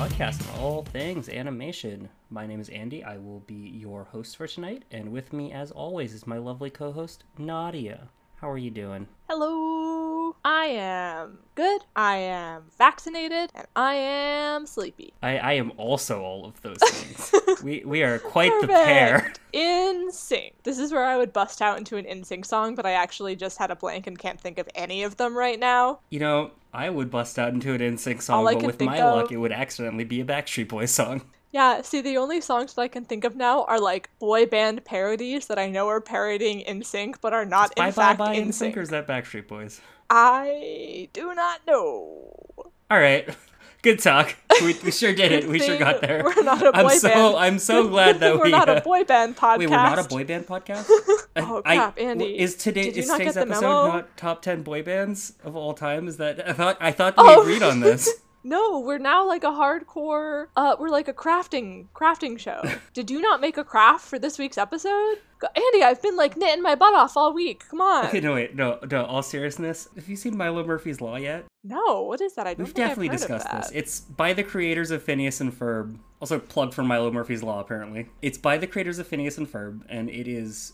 podcast on all things animation. My name is Andy. I will be your host for tonight, and with me, as always, is my lovely co-host, Nadia. How are you doing? Hello! I am good, I am vaccinated, and I am sleepy. I am also all of those things. we are quite the pair. In sync. This is where I would bust out into an In Sync song, but I actually just had a blank and can't think of any of them right now. You know, I would bust out into an In Sync song, but with my luck, it would accidentally be a Backstreet Boys song. Yeah, see, the only songs that I can think of now are, like, boy band parodies that I know are parodying In Sync, but are not, in fact, In Sync. Or is that Backstreet Boys? I do not know. Alright. Good talk. We sure did it. We sure got there. We're not a boy band. I'm so glad that we're not a boy band podcast. Wait, we're not a boy band podcast? Oh crap, Andy! Is today's episode not top 10 boy bands of all time? Is that I thought we agreed on this. No, we're now like a hardcore. We're like a crafting show. Did you not make a craft for this week's episode? Andy, I've been like knitting my butt off all week. Come on. Okay, no. All seriousness, have you seen Milo Murphy's Law yet? No, what is that? I don't We've think definitely I've heard discussed of that. this. It's by the creators of Phineas and Ferb. Also, plug for Milo Murphy's Law, apparently. It's by the creators of Phineas and Ferb, and it is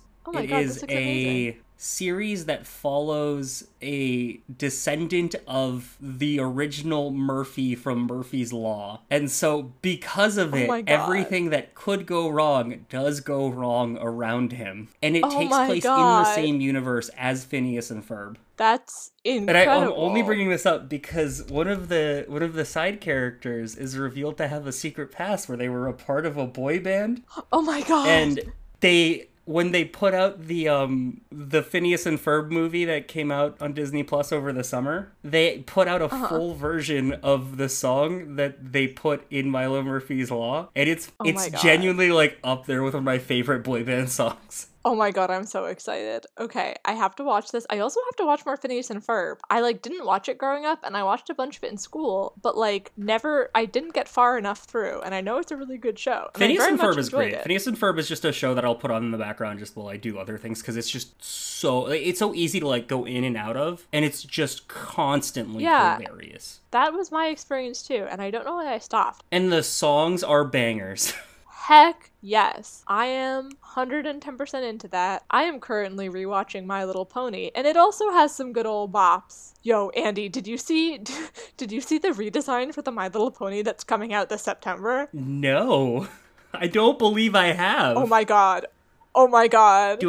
a series that follows a descendant of the original Murphy from Murphy's Law. And so, because of it, everything that could go wrong does go wrong around him. And it takes place in the same universe as Phineas and Ferb. That's incredible. And I'm only bringing this up because one of the side characters is revealed to have a secret past where they were a part of a boy band. Oh my god. And when they put out the Phineas and Ferb movie that came out on Disney Plus over the summer, they put out a full version of the song that they put in Milo Murphy's Law, and it's genuinely like up there with one of my favorite boy band songs. Oh my god, I'm so excited. Okay, I have to watch this. I also have to watch more Phineas and Ferb. I didn't watch it growing up, and I watched a bunch of it in school, but I didn't get far enough through, and I know it's a really good show. Phineas and Ferb is great. Phineas and Ferb is just a show that I'll put on in the background just while I do other things, because it's just so easy to go in and out of, and it's just constantly hilarious. That was my experience too, and I don't know why I stopped. And the songs are bangers. Heck yes. I am 110% into that. I am currently rewatching My Little Pony, and it also has some good old bops. Yo, Andy, did you see the redesign for the My Little Pony that's coming out this September? No. I don't believe I have. Oh my god. Do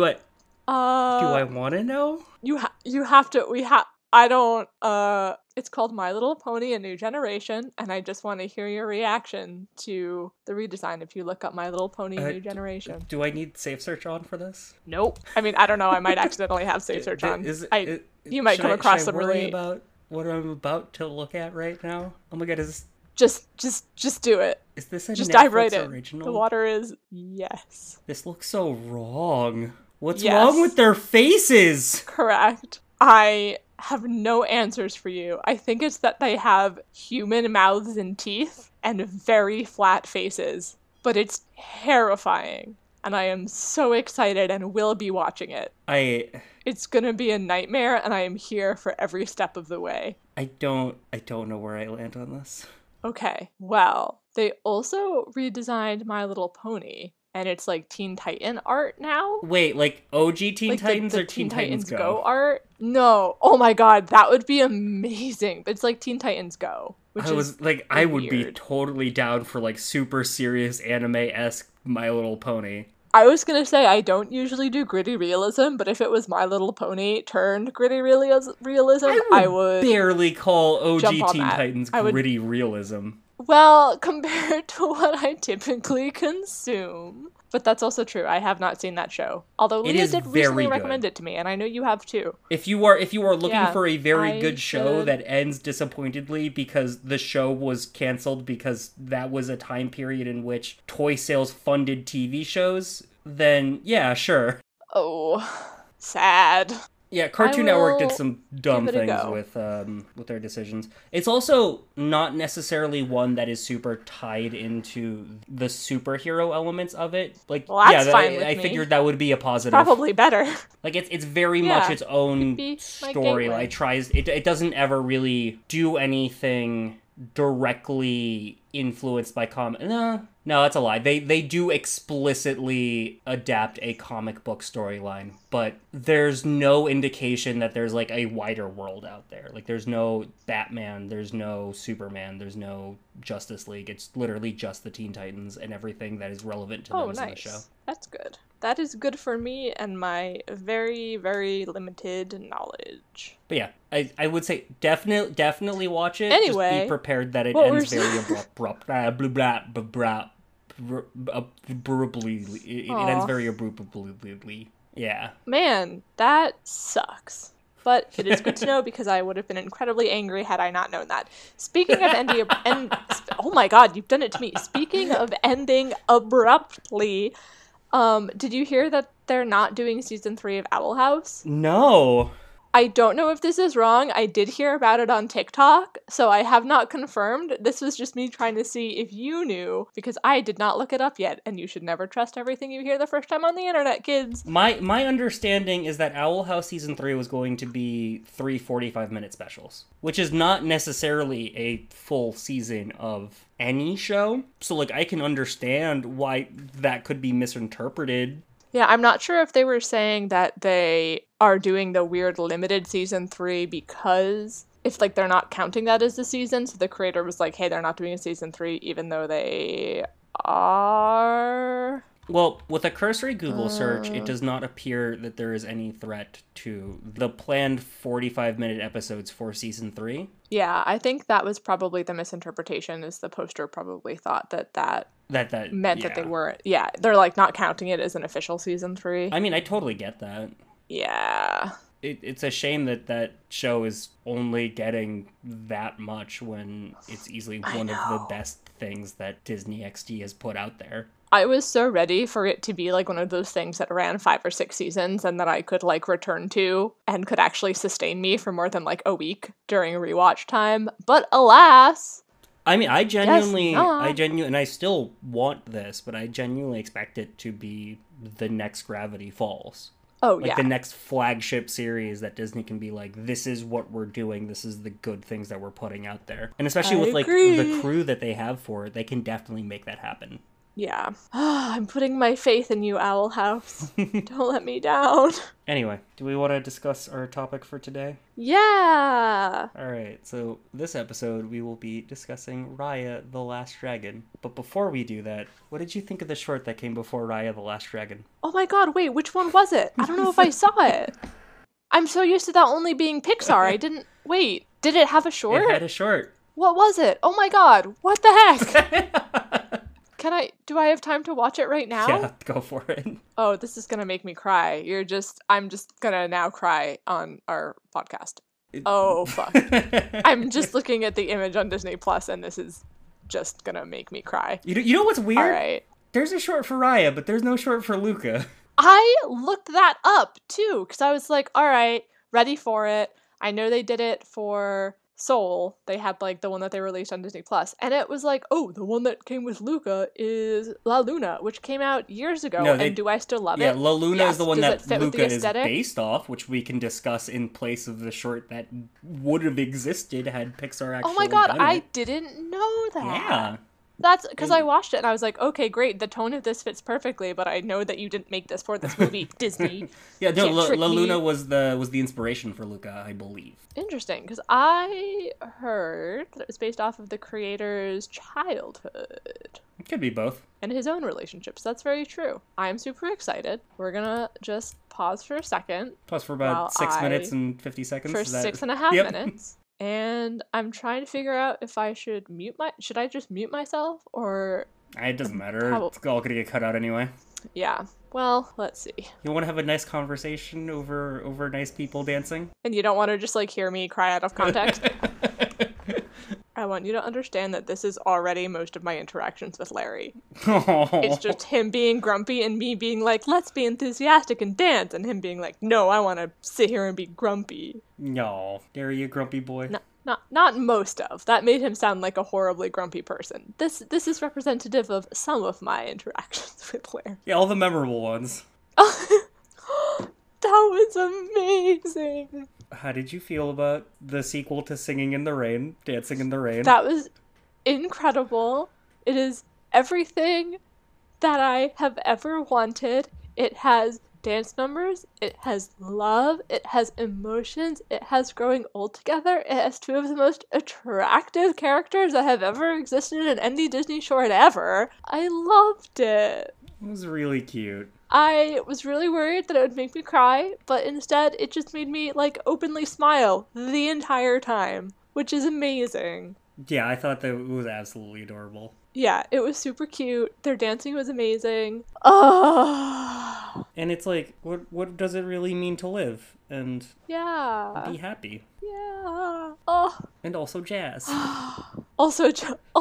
I want to know? You have to. I don't, it's called My Little Pony: A New Generation, and I just want to hear your reaction to the redesign if you look up My Little Pony: New Generation. Do I need Safe Search on for this? Nope. I mean, I don't know, I might accidentally have Safe Search on. You might come across some really... Should I worry about what I'm about to look at right now? Oh my god, is this... Just do it. Is this a just Netflix dive right original? In. The water is... Yes. This looks so wrong. What's wrong with their faces? Correct. I have no answers for you. I think it's that they have human mouths and teeth and very flat faces, but it's terrifying, and I am so excited and will be watching it. It's gonna be a nightmare, and I am here for every step of the way. I don't know where I land on this. Okay, well, they also redesigned My Little Pony, and it's Teen Titan art now. Wait, OG Teen Titans or Teen Titans Go art? No. Oh my god, that would be amazing. It's Teen Titans Go. I would be totally down for super serious anime-esque My Little Pony. I was gonna say I don't usually do gritty realism, but if it was My Little Pony turned gritty realism, I would barely call OG Teen Titans gritty realism. Well, compared to what I typically consume. But that's also true. I have not seen that show. Although Leah did recently recommend it to me, and I know you have too. If you are looking for a very good show that ends disappointedly because the show was canceled because that was a time period in which toy sales funded TV shows, then yeah, sure. Oh, sad. Yeah, Cartoon Network did some dumb things with their decisions. It's also not necessarily one that is super tied into the superhero elements of it. Fine with me. I figured that would be a positive. Probably better. It's very much its own story. It doesn't ever really do anything directly influenced by comic. No, that's a lie. They do explicitly adapt a comic book storyline, but there's no indication that there's like a wider world out there. Like there's no Batman, there's no Superman, there's no Justice League. It's literally just the Teen Titans and everything that is relevant to them in the show. That's good. That is good for me and my very, very limited knowledge. But yeah, I would say definitely watch it. Anyway, just be prepared that it ends very abrupt. It ends very abruptly. Yeah. Man, that sucks. But it is good to know because I would have been incredibly angry had I not known that. Speaking of oh my god, you've done it to me. Speaking of ending abruptly, did you hear that they're not doing season 3 of Owl House? No. I don't know if this is wrong. I did hear about it on TikTok, so I have not confirmed. This was just me trying to see if you knew, because I did not look it up yet, and you should never trust everything you hear the first time on the internet, kids. My understanding is that Owl House season 3 was going to be 3 45-minute specials, which is not necessarily a full season of any show. So, like, I can understand why that could be misinterpreted. Yeah, I'm not sure if they were saying that they are doing the weird limited season 3 because if, like, they're not counting that as the season, so the creator was like, hey, they're not doing a season 3 even though they are... Well, with a cursory Google search, it does not appear that there is any threat to the planned 45-minute episodes for season 3. Yeah, I think that was probably the misinterpretation, is the poster probably thought that meant that they weren't. Yeah, they're like not counting it as an official season 3. I mean, I totally get that. Yeah. It's a shame that show is only getting that much when it's easily one of the best things that Disney XD has put out there. I was so ready for it to be like one of those things that ran 5 or 6 seasons and that I could like return to and could actually sustain me for more than like a week during rewatch time. But alas... I mean, I genuinely, I still want this, but I genuinely expect it to be the next Gravity Falls. Oh, like the next flagship series that Disney can be like, this is what we're doing, this is the good things that we're putting out there. And especially with like the crew that they have for it, they can definitely make that happen. Yeah. I'm putting my faith in you, Owl House. Don't let me down. Anyway, do we want to discuss our topic for today? Yeah! Alright, so this episode we will be discussing Raya the Last Dragon. But before we do that, what did you think of the short that came before Raya the Last Dragon? Oh my god, wait, which one was it? I don't know if I saw it. I'm so used to that only being Pixar, I didn't... Wait, did it have a short? It had a short. What was it? Oh my god, what the heck? Do I have time to watch it right now? Yeah, go for it. Oh, this is gonna make me cry. I'm just gonna now cry on our podcast. Oh, fuck. I'm just looking at the image on Disney Plus and this is just gonna make me cry. You know what's weird? All right. There's a short for Raya, but there's no short for Luca. I looked that up, too, because I was like, all right, ready for it. I know they did it for Soul. They had, like, the one that they released on Disney Plus. And it was like, oh, the one that came with Luca is La Luna, which came out years ago. And do I still love it? Yeah, La Luna is the one that Luca is based off, which we can discuss in place of the short that would have existed had Pixar actually done it. Oh my god, I didn't know that. Yeah. That's because I watched it and I was like, okay, great, the tone of this fits perfectly, but I know that you didn't make this for this movie, Disney. Yeah, no, La Luna was the inspiration for Luca, I believe. Interesting, because I heard that it was based off of the creator's childhood. It could be both. And his own relationships. That's very true. I'm super excited. We're gonna just pause for a second. Pause for about 6 minutes and 50 seconds. For 6.5 minutes. And I'm trying to figure out if I should should I just mute myself, or... It doesn't matter. It's all gonna get cut out anyway. Yeah. Well, let's see. You want to have a nice conversation over nice people dancing? And you don't want to just, like, hear me cry out of context? I want you to understand that this is already most of my interactions with Larry. It's just him being grumpy and me being like, let's be enthusiastic and dance, and him being like, no, I want to sit here and be grumpy. No, Larry, you grumpy boy. Not most of. That made him sound like a horribly grumpy person. This is representative of some of my interactions with Larry. Yeah, all the memorable ones. That was amazing. How did you feel about the sequel to Singing in the Rain, Dancing in the Rain? That was incredible. It is everything that I have ever wanted. It has dance numbers, it has love, it has emotions, it has growing old together, it has two of the most attractive characters that have ever existed in any Disney short ever. I loved it. It was really cute. I was really worried that it would make me cry, but instead it just made me, like, openly smile the entire time, which is amazing. Yeah, I thought that it was absolutely adorable. Yeah, it was super cute. Their dancing was amazing. Oh. And it's like, what does it really mean to live and Yeah. be happy? Yeah. Oh. And also jazz. Also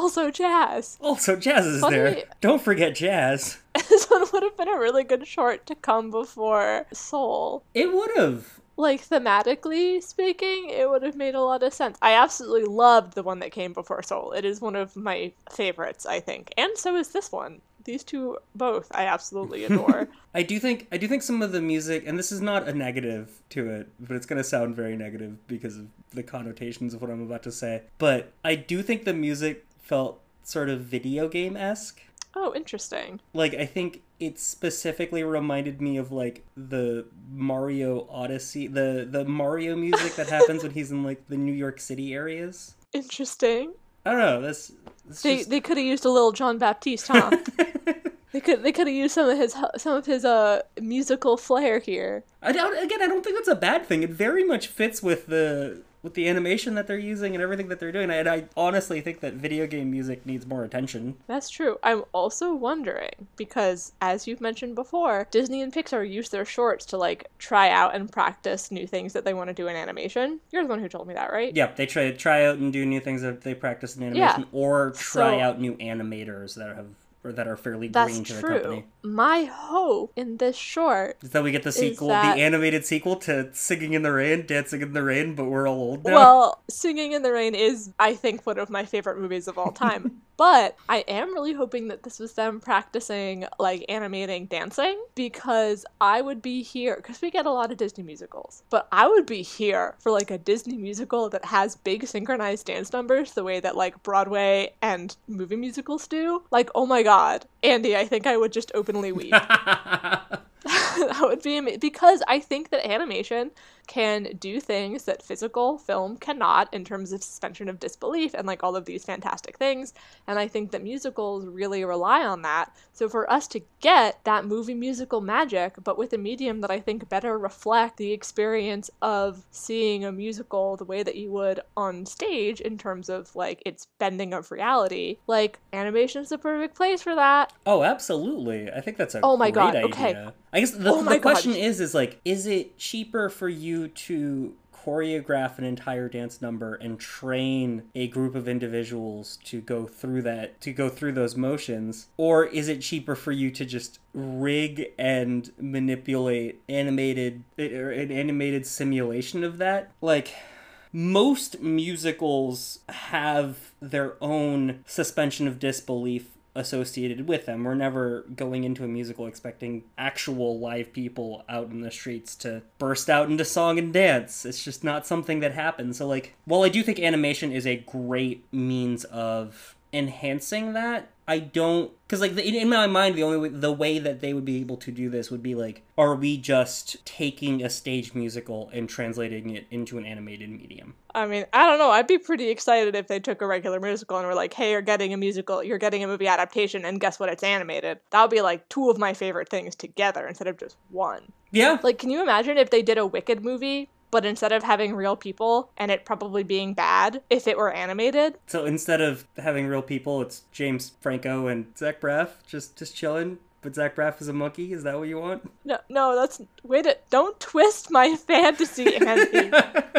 jazz. Also, jazz is Funny. there. Don't forget jazz. This one would have been a really good short to come before Soul. It would have. Like, thematically speaking, it would have made a lot of sense. I absolutely loved the one that came before Soul. It is one of my favorites, I think. And so is this one. These two both I absolutely adore. I do think some of the music, and this is not a negative to it, but it's going to sound very negative because of the connotations of what I'm about to say. But I do think the music felt sort of video game-esque. Oh, interesting. Like, I think it specifically reminded me of, like, the Mario Odyssey, the Mario music that happens when he's in, like, the New York City areas. Interesting. I don't know, They could have used a little John Baptiste, huh? They could have used some of his musical flair here. I don't think that's a bad thing. It very much fits with the animation that they're using and everything that they're doing. And I honestly think that video game music needs more attention. That's true. I'm also wondering, because as you've mentioned before, Disney and Pixar use their shorts to, like, try out and practice new things that they want to do in animation. You're the one who told me that, right? Yep, they try out and do new things that they practice in animation, or try out new animators that are fairly green to the company. My hope in this short is that we get the sequel, the animated sequel to Singing in the Rain, Dancing in the Rain, but we're all old now. Well, Singing in the Rain is, I think, one of my favorite movies of all time. But I am really hoping that this was them practicing, like, animating dancing, because I would be here, because we get a lot of Disney musicals, but I would be here for, like, a Disney musical that has big synchronized dance numbers the way that, like, Broadway and movie musicals do. Like, oh my god. Andy, I think I would just openly weep. That would be amazing, because I think that animation can do things that physical film cannot in terms of suspension of disbelief and, like, all of these fantastic things, and I think that musicals really rely on that. So for us to get that movie musical magic, but with a medium that I think better reflect the experience of seeing a musical the way that you would on stage in terms of, like, its bending of reality, like, animation's the perfect place for that. Oh, absolutely. I think that's a great idea. Okay. I guess the question is like, is it cheaper for you to choreograph an entire dance number and train a group of individuals to go through those motions, or is it cheaper for you to just rig and manipulate an animated simulation of that? Like, most musicals have their own suspension of disbelief associated with them. We're never going into a musical expecting actual live people out in the streets to burst out into song and dance. It's just not something that happens. So, like, while I do think animation is a great means of enhancing that, I don't, because, like, in my mind, the way that they would be able to do this would be like, are we just taking a stage musical and translating it into an animated medium? I mean, I don't know. I'd be pretty excited if they took a regular musical and were like, hey, you're getting a movie adaptation, and guess what? It's animated. That would be, like, two of my favorite things together instead of just one. Yeah. Like, can you imagine if they did a Wicked movie, but instead of having real people and it probably being bad, if it were animated? So instead of having real people, it's James Franco and Zach Braff just chilling, but Zach Braff is a monkey? Is that what you want? No, don't twist my fantasy, Andy.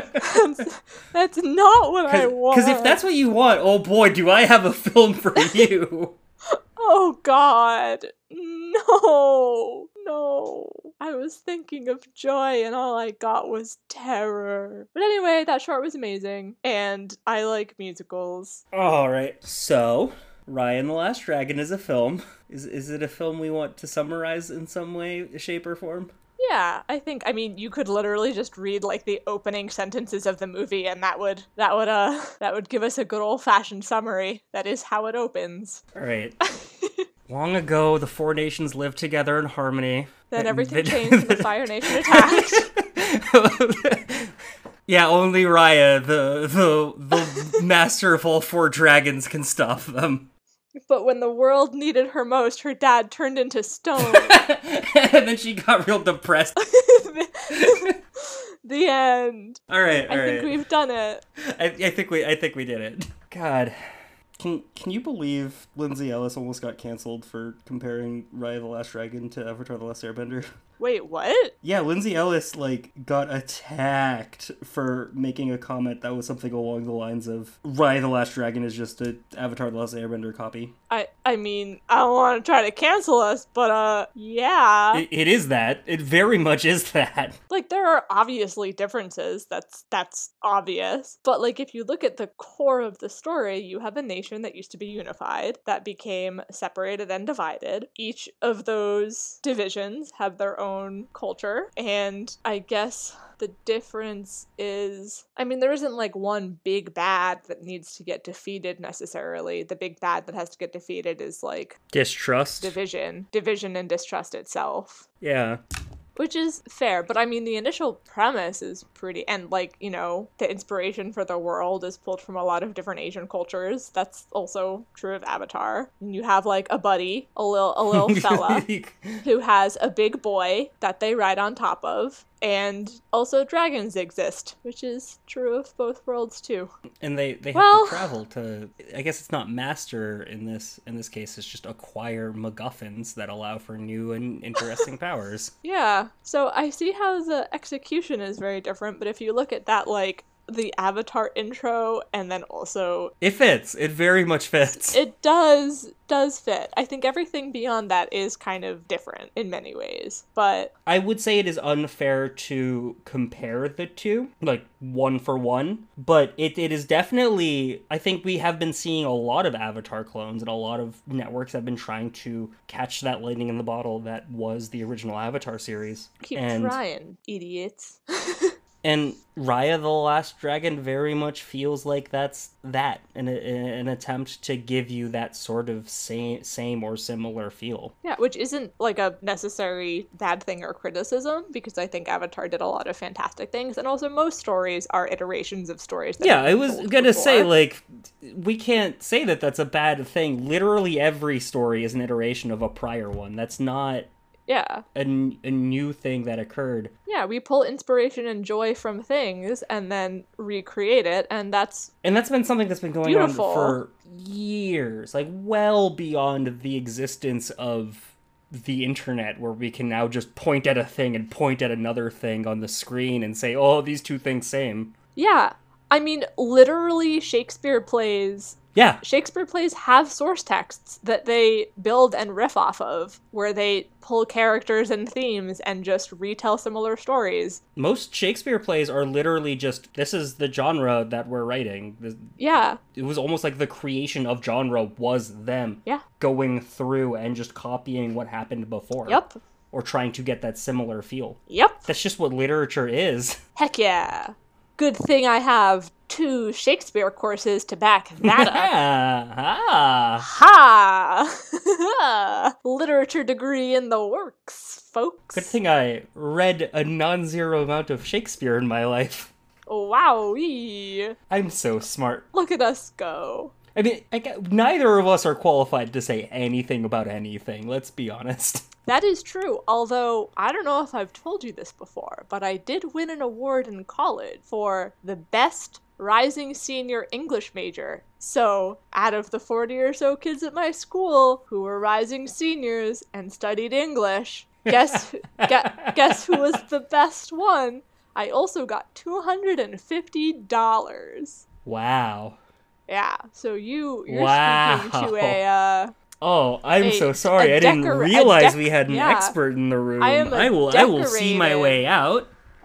that's not what I want. Because if that's what you want, oh boy, do I have a film for you. Oh god, no. I was thinking of joy and all I got was terror. But anyway, that short was amazing, and I like musicals. Alright, so Raya and the Last Dragon is a film. Is it a film we want to summarize in some way, shape, or form? Yeah, I mean, you could literally just read like the opening sentences of the movie and that would give us a good old-fashioned summary. That is how it opens. All right. Long ago, the four nations lived together in harmony. Then everything changed and the Fire Nation attacked. Yeah, only Raya, the master of all four dragons, can stop them. But when the world needed her most, her dad turned into stone. And then she got real depressed. The end. All right. I think we've done it. I think we did it. God. Can you believe Lindsay Ellis almost got canceled for comparing Raya the Last Dragon to Avatar the Last Airbender? Wait, what? Yeah, Lindsay Ellis, got attacked for making a comment that was something along the lines of, Raya the Last Dragon is just a Avatar the Last Airbender copy. I mean, I don't want to try to cancel us, but, yeah. It is that. It very much is that. There are obviously differences, that's obvious. But, if you look at the core of the story, you have a nation that used to be unified, that became separated and divided. Each of those divisions have their own culture, and I guess the difference is, there isn't one big bad that needs to get defeated necessarily. The big bad that has to get defeated is distrust. Division and distrust itself. Yeah. Which is fair, but the initial premise is pretty, and the inspiration for the world is pulled from a lot of different Asian cultures. That's also true of Avatar. And you have a buddy, a little fella, who has a big boy that they ride on top of, and also dragons exist, which is true of both worlds too. And they have to travel to, I guess it's not master in this case, it's just acquire MacGuffins that allow for new and interesting powers. Yeah, so I see how the execution is very different, but if you look at that, the Avatar intro, and then also... It fits. It very much fits. It does fit. I think everything beyond that is kind of different in many ways, but... I would say it is unfair to compare the two, one for one, but it is definitely... I think we have been seeing a lot of Avatar clones, and a lot of networks have been trying to catch that lightning in the bottle that was the original Avatar series. Keep trying, idiots. And Raya the Last Dragon very much feels like that's that, an attempt to give you that sort of same or similar feel. Yeah, which isn't a necessary bad thing or criticism, because I think Avatar did a lot of fantastic things, and also most stories are iterations of stories that I was gonna say, we can't say that that's a bad thing. Literally every story is an iteration of a prior one. That's not... Yeah. A new thing that occurred. Yeah, we pull inspiration and joy from things and then recreate it, and that's been something that's been going beautiful. On for years, well beyond the existence of the internet, where we can now just point at a thing and point at another thing on the screen and say, oh, these two things same. Yeah. Literally Shakespeare plays have source texts that they build and riff off of, where they pull characters and themes and just retell similar stories. Most Shakespeare plays are literally just, this is the genre that we're writing. Yeah. It was almost like the creation of genre was them going through and just copying what happened before. Yep. Or trying to get that similar feel. Yep. That's just what literature is. Heck yeah. Good thing I have 2 Shakespeare courses to back that up. Ha! Literature degree in the works, folks. Good thing I read a non-zero amount of Shakespeare in my life. Wowee. I'm so smart. Look at us go. Neither of us are qualified to say anything about anything, let's be honest. That is true, although I don't know if I've told you this before, but I did win an award in college for the best rising senior English major. So, out of the 40 or so kids at my school who were rising seniors and studied English, guess who was the best one? I also got $250. Wow. Yeah, so you're speaking to a oh, I'm so sorry. I didn't realize we had an expert in the room. I will see my way out.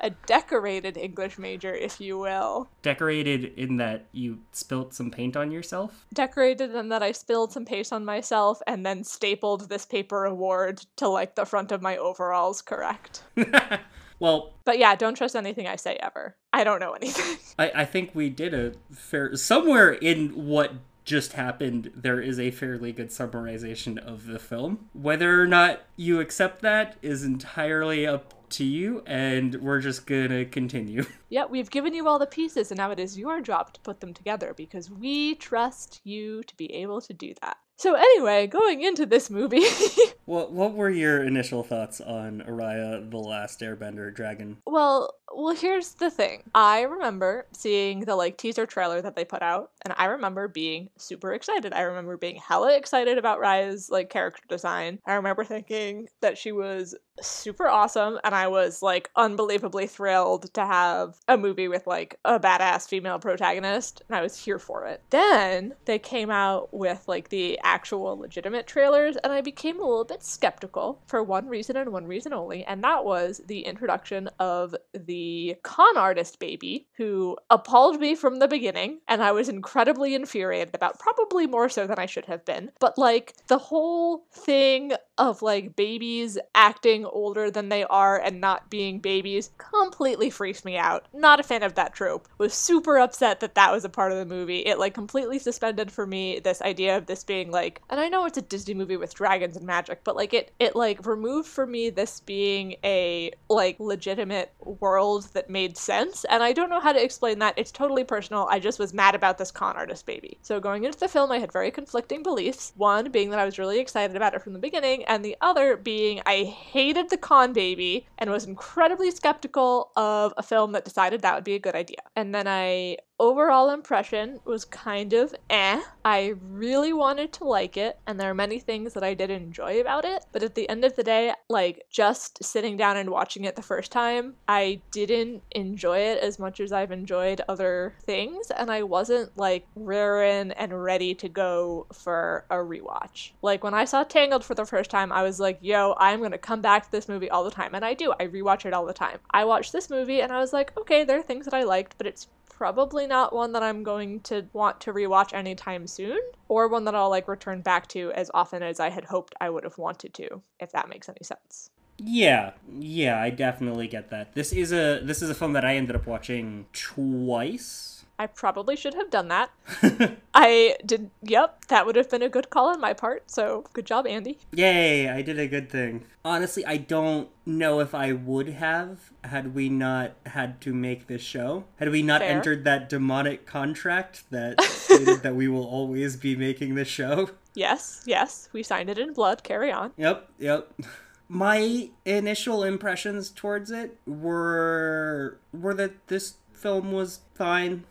a decorated English major, if you will. Decorated in that you spilt some paint on yourself? Decorated in that I spilled some paste on myself and then stapled this paper award to, like, the front of my overalls, correct? Well... But yeah, don't trust anything I say ever. I don't know anything. I think we did a fair... Somewhere in what just happened, there is a fairly good summarization of the film. Whether or not you accept that is entirely up to you, and we're just gonna continue. Yeah, we've given you all the pieces, and now it is your job to put them together, because we trust you to be able to do that. So anyway, going into this movie... What were your initial thoughts on Araya, the Last Airbender Dragon? Well, here's the thing. I remember seeing the, like, teaser trailer that they put out, and I remember being super excited. I remember being hella excited about Raya's, like, character design. I remember thinking that she was super awesome, and I was, like, unbelievably thrilled to have a movie with, like, a badass female protagonist, and I was here for it. Then they came out with, like, the actual legitimate trailers, and I became a little bit skeptical for one reason and one reason only, and that was the introduction of the con artist baby, who appalled me from the beginning, and I was incredibly infuriated about, probably more so than I should have been. But, like, the whole thing of, like, babies acting older than they are and not being babies completely freaks me out. Not a fan of that trope. Was super upset that that was a part of the movie. It, like, completely suspended for me this idea of this being, like, and I know it's a Disney movie with dragons and magic, but, like, it like, removed for me this being a, like, legitimate world that made sense, and I don't know how to explain that. It's totally personal. I just was mad about this con artist baby. So going into the film, I had very conflicting beliefs. One being that I was really excited about it from the beginning, and the other being I hated the con baby and was incredibly skeptical of a film that decided that would be a good idea. And then overall impression was kind of I really wanted to like it, and there are many things that I did enjoy about it, but at the end of the day, like, just sitting down and watching it the first time, I didn't enjoy it as much as I've enjoyed other things, and I wasn't, like, raring and ready to go for a rewatch. Like, when I saw Tangled for the first time, I was like, yo, I'm gonna come back to this movie all the time, and I do. I rewatch it all the time. I watched this movie, and I was like, okay, there are things that I liked, but it's probably not one that I'm going to want to rewatch anytime soon, or one that I'll, like, return back to as often as I had hoped I would have wanted to, if that makes any sense. Yeah, I definitely get that. This is a film that I ended up watching twice. I probably should have done that. I did, yep, that would have been a good call on my part, so good job, Andy. Yay, I did a good thing. Honestly, I don't know if I would have had we not had to make this show. Had we not entered that demonic contract that stated that we will always be making this show. Yes, we signed it in blood, carry on. Yep. My initial impressions towards it were that this film was fine.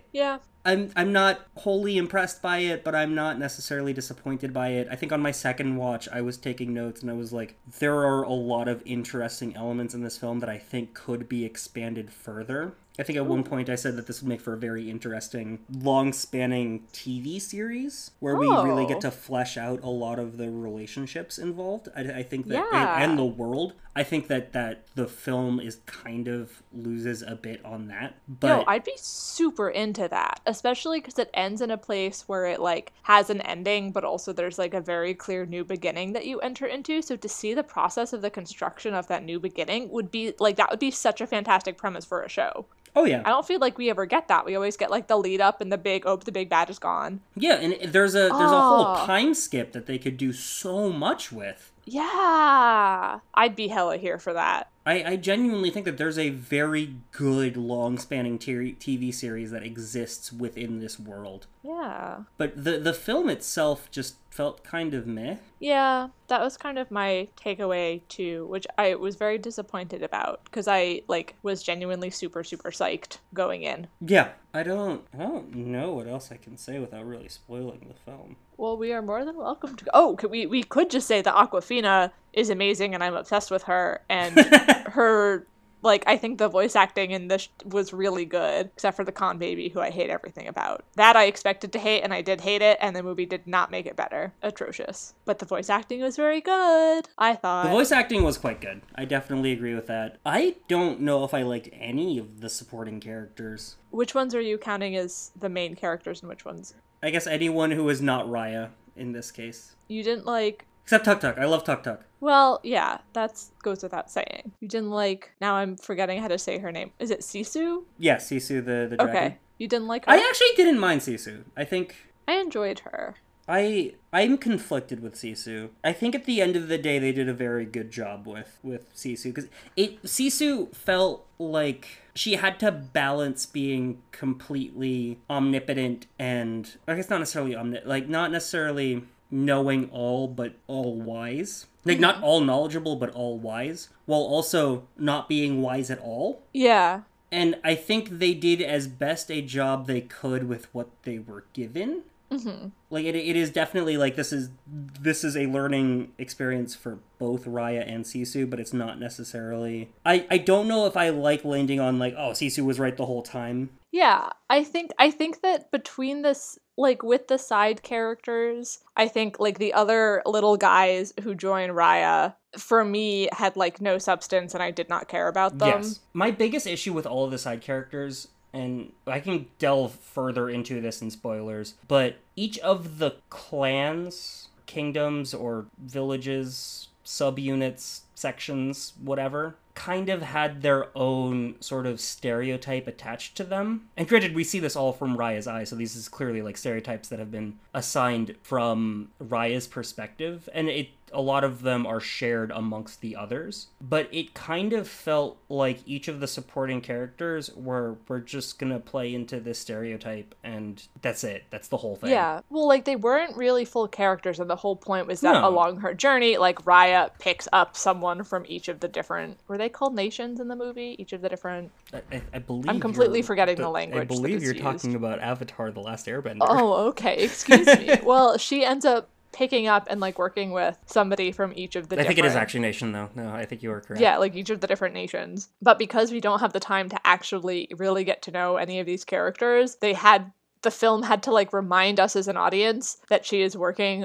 I'm not wholly impressed by it, but I'm not necessarily disappointed by it. I think on my second watch, I was taking notes and I was like, there are a lot of interesting elements in this film that I think could be expanded further. I think at one point I said that this would make for a very interesting, long-spanning TV series where we really get to flesh out a lot of the relationships involved. I think that, and the world. I think that the film is kind of loses a bit on that. But no, I'd be super into that, especially because it ends in a place where it, like, has an ending, but also there's, like, a very clear new beginning that you enter into. So to see the process of the construction of that new beginning would be, like, that would be such a fantastic premise for a show. Oh, yeah. I don't feel like we ever get that. We always get, like, the lead up and the big bad is gone. Yeah, and there's a whole time skip that they could do so much with. Yeah. I'd be hella here for that. I genuinely think that there's a very good long-spanning TV series that exists within this world. Yeah. But the film itself just felt kind of meh. Yeah, that was kind of my takeaway too, which I was very disappointed about because I, like, was genuinely super, super psyched going in. Yeah, I don't know what else I can say without really spoiling the film. Well, we are more than welcome to go. Oh, we could just say that Awkwafina is amazing and I'm obsessed with her, and her Like, I think the voice acting in this was really good, except for the Khan baby, who I hate everything about. That I expected to hate, and I did hate it, and the movie did not make it better. Atrocious. But the voice acting was very good, I thought. The voice acting was quite good. I definitely agree with that. I don't know if I liked any of the supporting characters. Which ones are you counting as the main characters, and which ones? I guess anyone who is not Raya in this case. You didn't like... Except Tuk Tuk. I love Tuk Tuk. Well, yeah, that goes without saying. You didn't like... Now I'm forgetting how to say her name. Is it Sisu? Yeah, Sisu the dragon. Okay. You didn't like her? I actually didn't mind Sisu. I think... I enjoyed her. I'm conflicted with Sisu. I think at the end of the day they did a very good job with Sisu, because Sisu felt like she had to balance being completely omnipotent and I guess not necessarily not necessarily knowing all, but all wise. Like, not all knowledgeable, but all wise, while also not being wise at all. Yeah. And I think they did as best a job they could with what they were given. Mm-hmm. Like, it is definitely, like, this is a learning experience for both Raya and Sisu, but it's not necessarily... I don't know if I like landing on, like, oh, Sisu was right the whole time. Yeah, I think that between this, like, with the side characters, I think, like, the other little guys who join Raya, for me, had, like, no substance, and I did not care about them. Yes. My biggest issue with all of the side characters, and I can delve further into this in spoilers, but each of the clans, kingdoms, or villages, subunits, sections, whatever, kind of had their own sort of stereotype attached to them. And granted, we see this all from Raya's eyes, so these is clearly like stereotypes that have been assigned from Raya's perspective, and a lot of them are shared amongst the others. But it kind of felt like each of the supporting characters were just gonna play into this stereotype, and that's it. That's the whole thing. Yeah. Well, like, they weren't really full characters, and the whole point was that along her journey, like, Raya picks up someone from each of the different... Were they called nations in the movie? Each of the different... I believe... I'm completely forgetting the language. I believe you're talking about Avatar: The Last Airbender. Oh, okay. Excuse me. Well, she ends up picking up and, like, working with somebody from each of the different... I think it is actually nation, though. No, I think you are correct. Yeah, like, each of the different nations. But because we don't have the time to actually really get to know any of these characters, the film had to, like, remind us as an audience that she is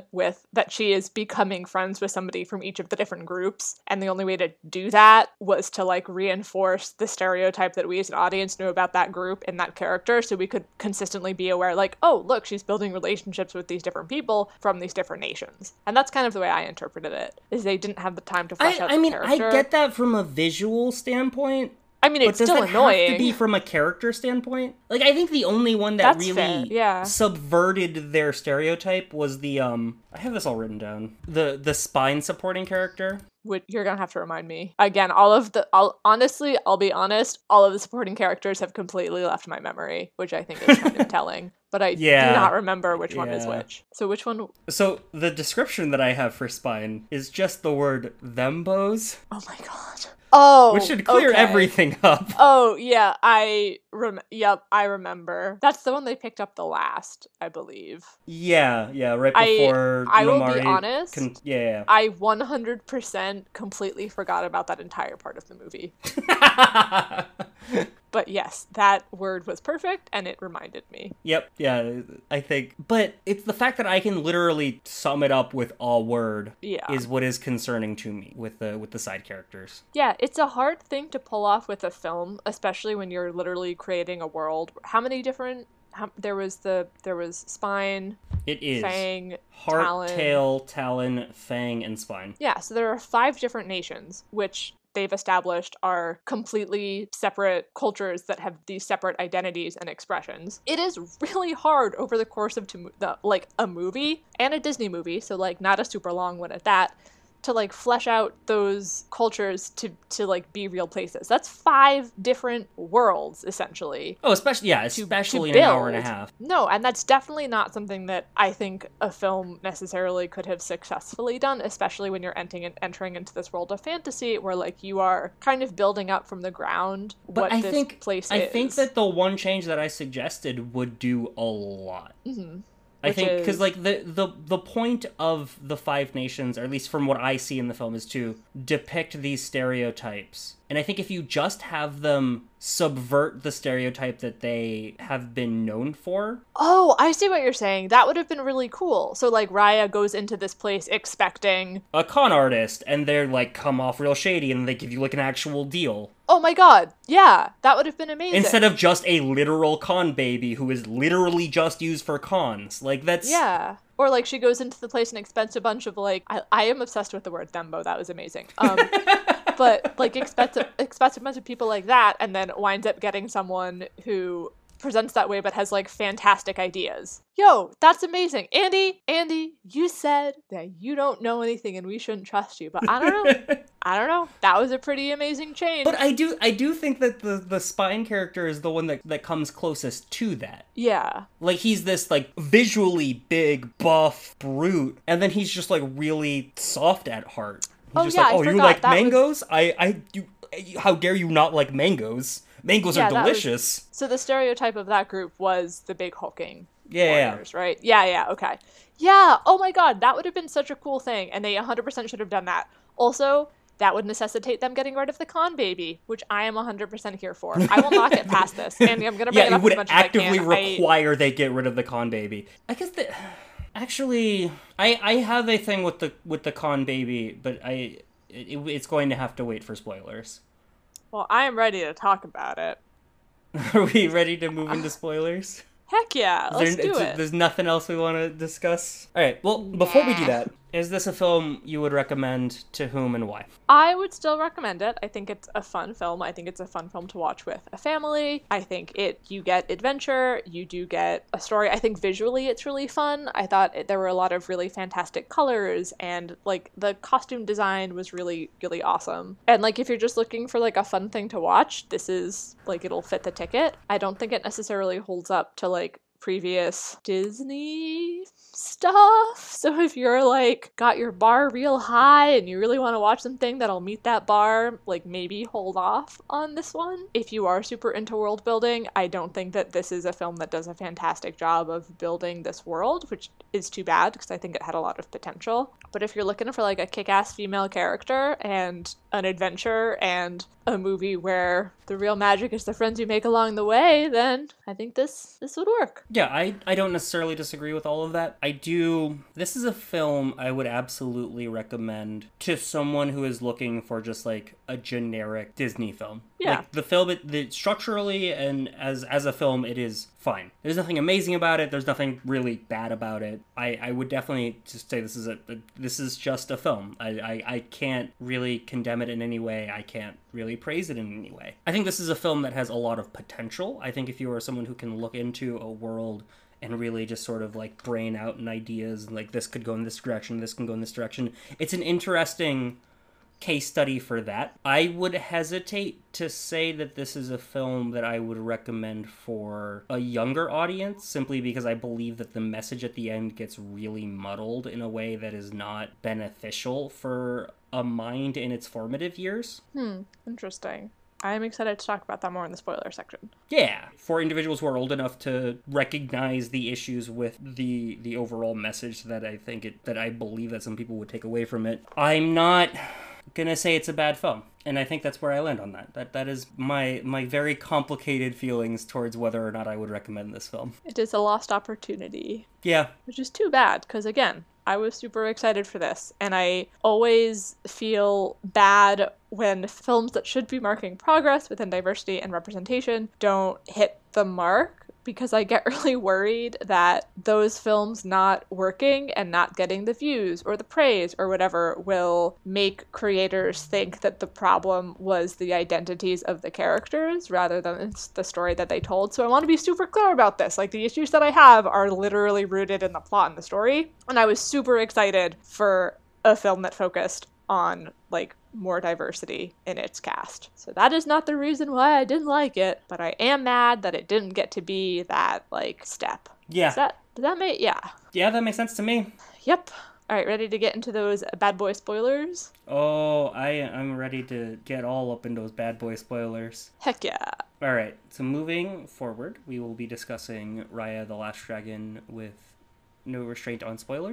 becoming friends with somebody from each of the different groups. And the only way to do that was to, like, reinforce the stereotype that we as an audience knew about that group and that character, so we could consistently be aware, like, oh, look, she's building relationships with these different people from these different nations. And that's kind of the way I interpreted it, is they didn't have the time to flesh out the character. I get that from a visual standpoint. I mean, it's still annoying. Have to be from a character standpoint? Like, I think the only one that really subverted their stereotype was the, I have this all written down. The spine supporting character. Which you're gonna have to remind me. Again, I'll be honest, all of the supporting characters have completely left my memory, which I think is kind of telling. But I do not remember which one is which. So which one? So the description that I have for spine is just the word thembos. Oh my god. Oh, which should clear everything up. Oh, yeah, I remember. That's the one they picked up the last, I believe. Yeah, right before I Namaari will be honest, yeah. I 100% completely forgot about that entire part of the movie. But yes, that word was perfect, and it reminded me. Yep, yeah, I think. But it's the fact that I can literally sum it up with a word is what is concerning to me with the side characters. Yeah, it's a hard thing to pull off with a film, especially when you're literally creating a world. How many different... there was Spine... It is. Fang, Heart, Talon. Tail, Talon, Fang, and Spine. Yeah, so there are 5 different nations, which they've established are completely separate cultures that have these separate identities and expressions. It is really hard over the course of a movie, and a Disney movie, so, like, not a super long one at that, to, like, flesh out those cultures to like be real places. That's 5 different worlds, essentially. Oh, especially in an hour and a half. No, and that's definitely not something that I think a film necessarily could have successfully done, especially when you're entering into this world of fantasy where, like, you are kind of building up from the ground place is. I think that the one change that I suggested would do a lot. Mm-hmm. I think, because, like, the point of the 5 nations, or at least from what I see in the film, is to depict these stereotypes And I think if you just have them subvert the stereotype that they have been known for. Oh, I see what you're saying. That would have been really cool. So, like, Raya goes into this place expecting a con artist, and they're like, come off real shady, and they give you like an actual deal. Oh my god, yeah, that would have been amazing. Instead of just a literal con baby who is literally just used for cons. Like, that's... Yeah. Or, like, she goes into the place and expects a bunch of, like... I am obsessed with the word Thembo. That was amazing. But, like, expects a bunch of people like that, and then winds up getting someone who presents that way but has, like, fantastic ideas. Yo, that's amazing. Andy, you said that you don't know anything and we shouldn't trust you, but I don't know. That was a pretty amazing change. But I do think that the Spine character is the one that comes closest to that. Yeah. Like, he's this, like, visually big, buff brute, and then he's just, like, really soft at heart. He's just like, oh, you like mangoes? How dare you not like mangoes? Mangoes are delicious. So the stereotype of that group was the big hulking warriors, yeah. Right? Yeah, okay. Yeah, oh my god, that would have been such a cool thing, and they 100% should have done that. Also, that would necessitate them getting rid of the con baby, which I am 100% here for. I will not get past this, and I'm going to bring it up as much as I can. Yeah, it would actively require they get rid of the con baby. I guess that... Actually, I have a thing with the con baby, but it's going to have to wait for spoilers. Well, I am ready to talk about it. Are we ready to move into spoilers? Heck yeah, let's do it. There's nothing else we want to discuss? Alright, well, before we do that, is this a film you would recommend to whom and why? I would still recommend it. I think it's a fun film. I think it's a fun film to watch with a family. I think you get adventure, you do get a story. I think visually it's really fun. I thought there were a lot of really fantastic colors, and like the costume design was really, really awesome. And like if you're just looking for like a fun thing to watch, this is like it'll fit the ticket. I don't think it necessarily holds up to like previous Disney stuff. So if you're like got your bar real high and you really want to watch something that'll meet that bar, like maybe hold off on this one. If you are super into world building, I don't think that this is a film that does a fantastic job of building this world, which is too bad because I think it had a lot of potential. But if you're looking for like a kick-ass female character and an adventure and a movie where the real magic is the friends you make along the way, then I think this would work. Yeah, I don't necessarily disagree with all of that. This is a film I would absolutely recommend to someone who is looking for just like a generic Disney film. Yeah. Like the film, structurally and as a film, it is fine. There's nothing amazing about it. There's nothing really bad about it. I would definitely just say this is just a film. I can't really condemn it in any way. I can't really praise it in any way. I think this is a film that has a lot of potential. I think if you are someone who can look into a world and really just sort of like brain out and ideas, and like this could go in this direction, this can go in this direction, it's an interesting case study for that. I would hesitate to say that this is a film that I would recommend for a younger audience, simply because I believe that the message at the end gets really muddled in a way that is not beneficial for a mind in its formative years. Interesting. I'm excited to talk about that more in the spoiler section. Yeah, for individuals who are old enough to recognize the issues with the overall message that I believe that some people would take away from it. I'm not gonna say it's a bad film, and I think that's where I land on that. That is my very complicated feelings towards whether or not I would recommend this film. It is a lost opportunity. Yeah. Which is too bad, because again, I was super excited for this, and I always feel bad when films that should be marking progress within diversity and representation don't hit the mark, because I get really worried that those films not working and not getting the views or the praise or whatever will make creators think that the problem was the identities of the characters rather than it's the story that they told. So I want to be super clear about this. Like, the issues that I have are literally rooted in the plot and the story. And I was super excited for a film that focused on, like, more diversity in its cast. So that is not the reason why I didn't like it, but I am mad that it didn't get to be that, like, step. Yeah. Does that make... Yeah. Yeah, that makes sense to me. Yep. All right, ready to get into those bad boy spoilers? Oh, I'm ready to get all up in those bad boy spoilers. Heck yeah. All right, so moving forward, we will be discussing Raya the Last Dragon with no restraint on spoilers.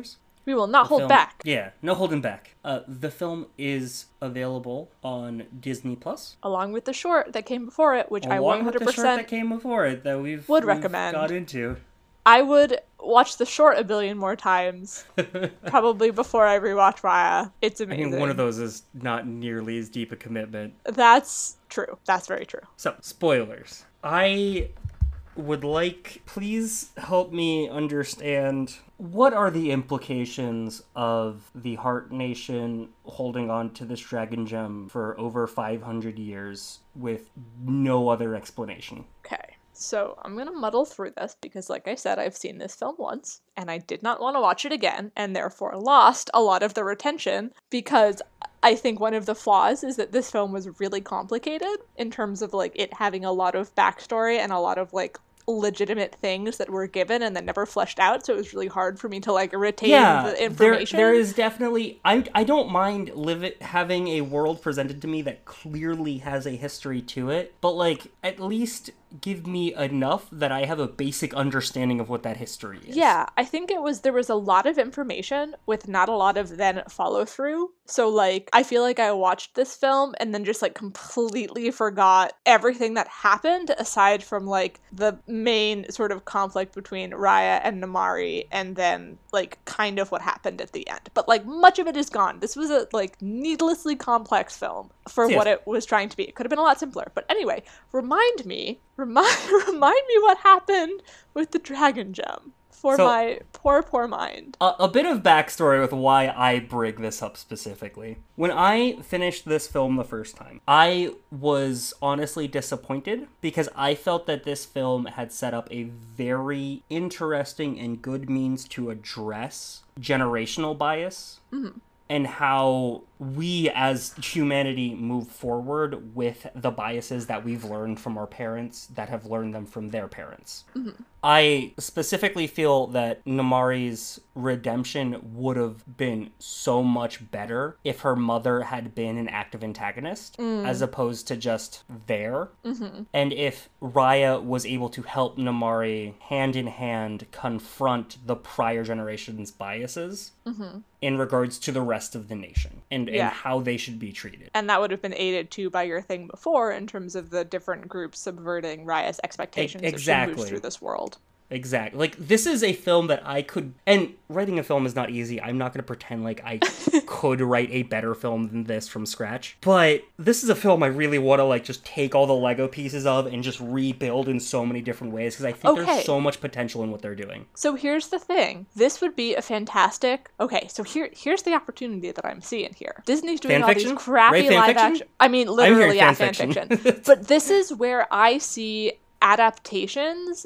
We will not hold back. Yeah, no holding back. The film is available on Disney Plus, along with the short that came before it, which I 100% along with the short that came before it that we've recommend. Got into. I would watch the short a billion more times, probably before I rewatch Raya. It's amazing. I think one of those is not nearly as deep a commitment. That's true. That's very true. So, spoilers. I would like, please help me understand, what are the implications of the Heart Nation holding on to this dragon gem for over 500 years with no other explanation? Okay. So I'm going to muddle through this because, like I said, I've seen this film once and I did not want to watch it again and therefore lost a lot of the retention because I think one of the flaws is that this film was really complicated in terms of like it having a lot of backstory and a lot of like legitimate things that were given and then never fleshed out, so it was really hard for me to like retain the information. There is definitely I don't mind having a world presented to me that clearly has a history to it, but like at least give me enough that I have a basic understanding of what that history is. Yeah, I think there was a lot of information with not a lot of then follow through. So like I feel like I watched this film and then just like completely forgot everything that happened aside from like the main sort of conflict between Raya and Namaari and then like kind of what happened at the end. But like much of it is gone. This was a like needlessly complex film for what it was trying to be. It could have been a lot simpler. But anyway, remind me what happened with the dragon gem for my poor mind. A bit of backstory with why I bring this up specifically. When I finished this film the first time, I was honestly disappointed because I felt that this film had set up a very interesting and good means to address generational bias. Mm-hmm. And how we as humanity move forward with the biases that we've learned from our parents that have learned them from their parents. Mm-hmm. I specifically feel that Namaari's redemption would have been so much better if her mother had been an active antagonist as opposed to just there. Mm-hmm. And if Raya was able to help Namaari hand in hand confront the prior generation's biases in regards to the rest of the nation and how they should be treated. And that would have been aided too by your thing before in terms of the different groups subverting Raya's expectations as she moves through this world. Exactly. Like, this is a film that I could... And writing a film is not easy. I'm not going to pretend like I could write a better film than this from scratch. But this is a film I really want to, like, just take all the Lego pieces of and just rebuild in so many different ways. Because I think there's so much potential in what they're doing. So here's the thing. This would be a fantastic... Okay, so here's the opportunity that I'm seeing here. Disney's doing all these crappy live action... I mean, literally, fan fiction. But this is where I see adaptations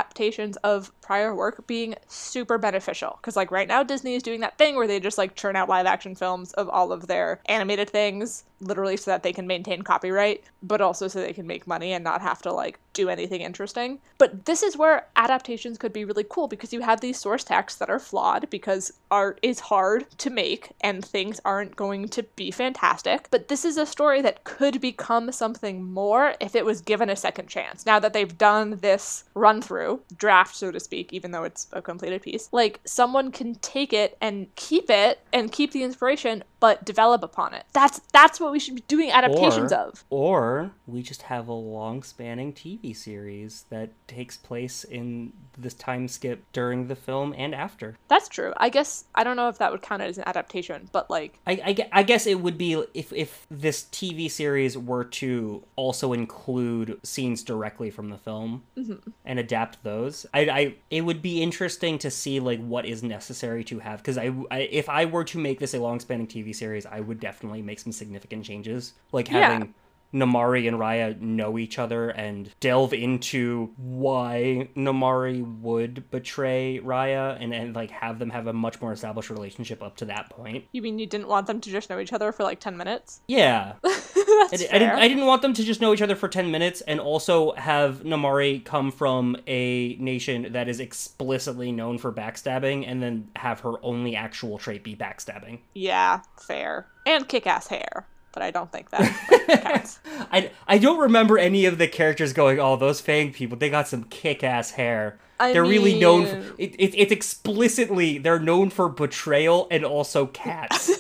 of prior work being super beneficial, because like right now Disney is doing that thing where they just like churn out live action films of all of their animated things, literally so that they can maintain copyright, but also so they can make money and not have to like do anything interesting. But this is where adaptations could be really cool, because you have these source texts that are flawed because art is hard to make and things aren't going to be fantastic. But this is a story that could become something more if it was given a second chance. Now that they've done this run through draft, so to speak, even though it's a completed piece, like someone can take it and keep the inspiration, but develop upon it. That's what we should be doing adaptations of. Or we just have a long-spanning TV series that takes place in this time skip during the film and after. That's true. I guess, I don't know if that would count as an adaptation, but like... I guess it would be if this TV series were to also include scenes directly from the film and adapt those. It would be interesting to see like what is necessary to have, because if I were to make this a long-spanning TV series, I would definitely make some significant changes, like having Namaari and Raya know each other and delve into why Namaari would betray Raya and like have them have a much more established relationship up to that point. You mean you didn't want them to just know each other for like 10 minutes? Yeah. That's fair. I didn't want them to just know each other for 10 minutes and also have Namaari come from a nation that is explicitly known for backstabbing and then have her only actual trait be backstabbing. Yeah, fair. And kick-ass hair. but I don't think that counts. I don't remember any of the characters going, oh, those Fang people, they got some kick-ass hair. They're really known for... It's explicitly... They're known for betrayal and also cats.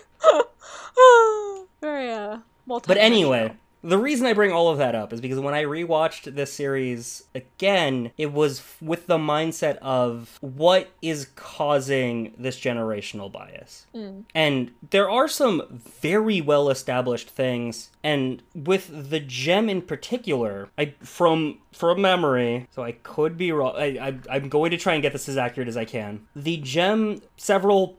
Very, But anyway... The reason I bring all of that up is because when I rewatched this series again, it was with the mindset of what is causing this generational bias. And there are some very well-established things, and with the gem in particular, from memory, so I could be wrong, I'm going to try and get this as accurate as I can. The gem, several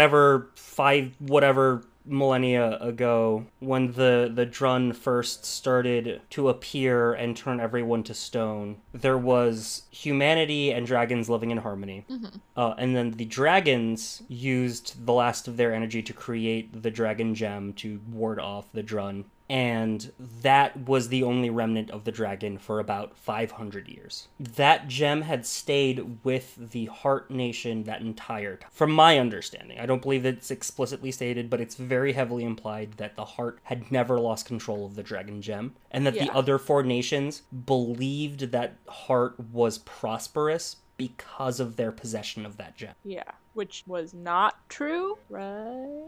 five millennia ago, when the Drun first started to appear and turn everyone to stone, there was humanity and dragons living in harmony. And then the dragons used the last of their energy to create the dragon gem to ward off the Drun. And that was the only remnant of the dragon for about 500 years. That gem had stayed with the Heart Nation that entire time. From my understanding, I don't believe that it's explicitly stated, but it's very heavily implied that the Heart had never lost control of the dragon gem, and that the other four nations believed that Heart was prosperous because of their possession of that gem. Yeah, which was not true, right?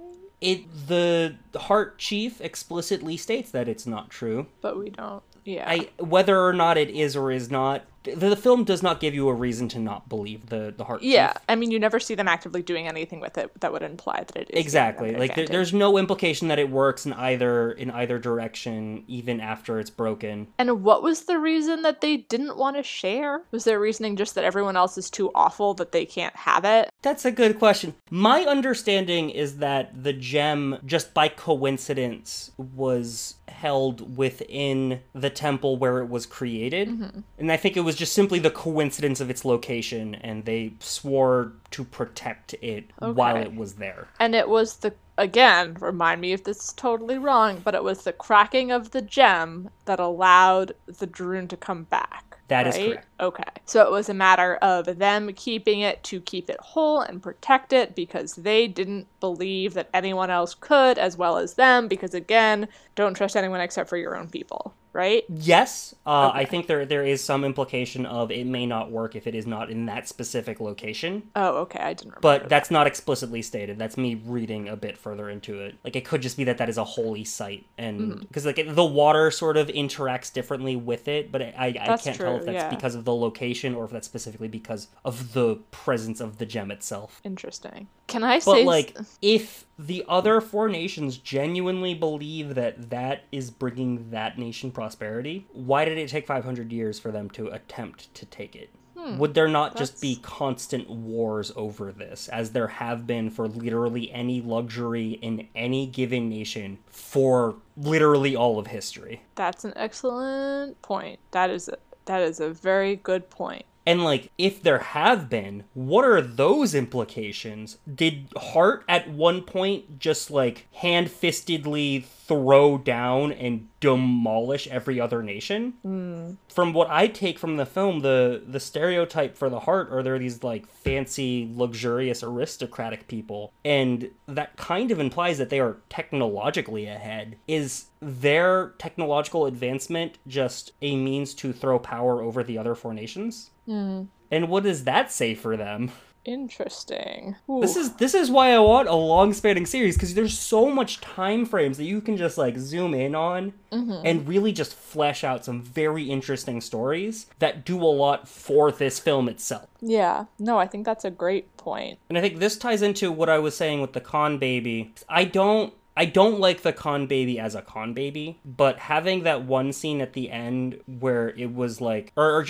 The Heart Chief explicitly states that it's not true. But we don't. Yeah. Whether or not it is or is not, the film does not give you a reason to not believe the Heart Chief. Yeah, I mean, you never see them actively doing anything with it that would imply that it is. Exactly. Like, there's no implication that it works in either direction, even after it's broken. And what was the reason that they didn't want to share? Was their reasoning just that everyone else is too awful that they can't have it? That's a good question. My understanding is that the gem, just by coincidence, was held within the temple where it was created. And I think it was just simply the coincidence of its location, and they swore to protect it while it was there. And it was again, remind me if this is totally wrong, but it was the cracking of the gem that allowed the Druun to come back. That is correct. Okay. So it was a matter of them keeping it to keep it whole and protect it because they didn't believe that anyone else could as well as them because, again, don't trust anyone except for your own people. Right? Yes. I think there is some implication of it may not work if it is not in that specific location. Oh, okay. I didn't remember. But that's not explicitly stated. That's me reading a bit further into it. Like, it could just be that is a holy site. And because the water sort of interacts differently with it, but I can't tell if that's because of the location or if that's specifically because of the presence of the gem itself. Interesting. Can I say... But, if the other four nations genuinely believe that is bringing that nation prosperity, why did it take 500 years for them to attempt to take it? Would there not just be constant wars over this, as there have been for literally any luxury in any given nation for literally all of history? That's an excellent point. That is a very good point. And, if there have been, what are those implications? Did Heart at one point just, hand-fistedly throw down and demolish every other nation? From what I take from the film, the stereotype for the Heart are they're these, fancy, luxurious, aristocratic people. And that kind of implies that they are technologically ahead. Is their technological advancement just a means to throw power over the other four nations? And what does that say for them? Interesting. This is why I want a long-spanning series, because there's so much time frames that you can just zoom in on and really just flesh out some very interesting stories that do a lot for this film itself. Yeah, no, I think that's a great point. And I think this ties into what I was saying with the Khan baby. I don't like the Khan baby as a Khan baby, but having that one scene at the end where it was having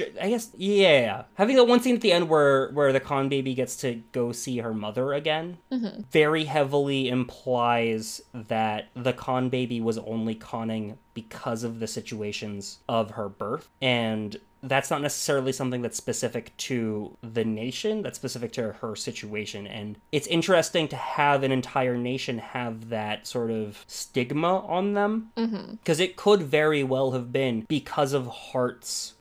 that one scene at the end where the Khan baby gets to go see her mother again, very heavily implies that the Khan baby was only conning because of the situations of her birth, and that's not necessarily something that's specific to the nation, that's specific to her situation. And it's interesting to have an entire nation have that sort of stigma on them, because it could very well have been because of Heart's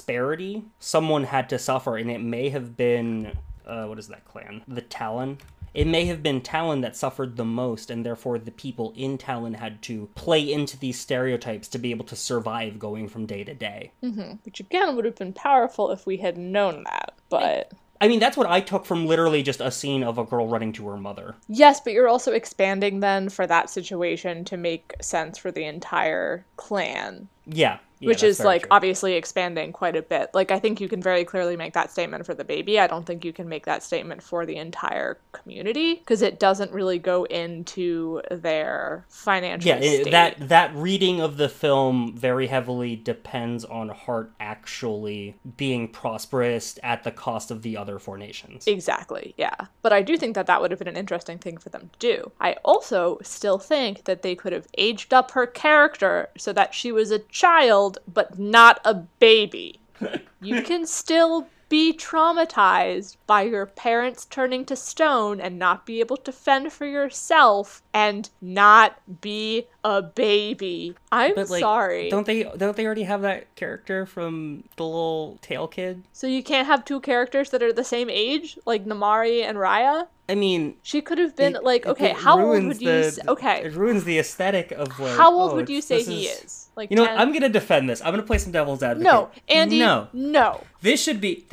prosperity, someone had to suffer, and it may have been, what is that clan? The Talon. it may have been Talon that suffered the most, and therefore the people in Talon had to play into these stereotypes to be able to survive going from day to day. Mm-hmm. Which again would have been powerful if we had known that, but... I mean, that's what I took from literally just a scene of a girl running to her mother. Yes, but you're also expanding then for that situation to make sense for the entire clan. Yeah. Which is, like, true. Obviously expanding quite a bit. Like, I think you can very clearly make that statement for the baby. I don't think you can make that statement for the entire community, because it doesn't really go into their financial state. That reading of the film very heavily depends on Heart actually being prosperous at the cost of the other 4 nations. Exactly, yeah. But I do think that that would have been an interesting thing for them to do. I also still think that they could have aged up her character so that she was a child but not a baby. You can still be traumatized by your parents turning to stone and not be able to fend for yourself and not be a baby. I'm sorry. Don't they already have that character from the little tail kid? So you can't have 2 characters that are the same age, like Namaari and Raya? I mean, she could have been how old would you say? Okay. It ruins the aesthetic of how old would you say he is? Like, you know 10? What? I'm gonna defend this. I'm gonna play some devil's advocate. No, Andy. No. This should be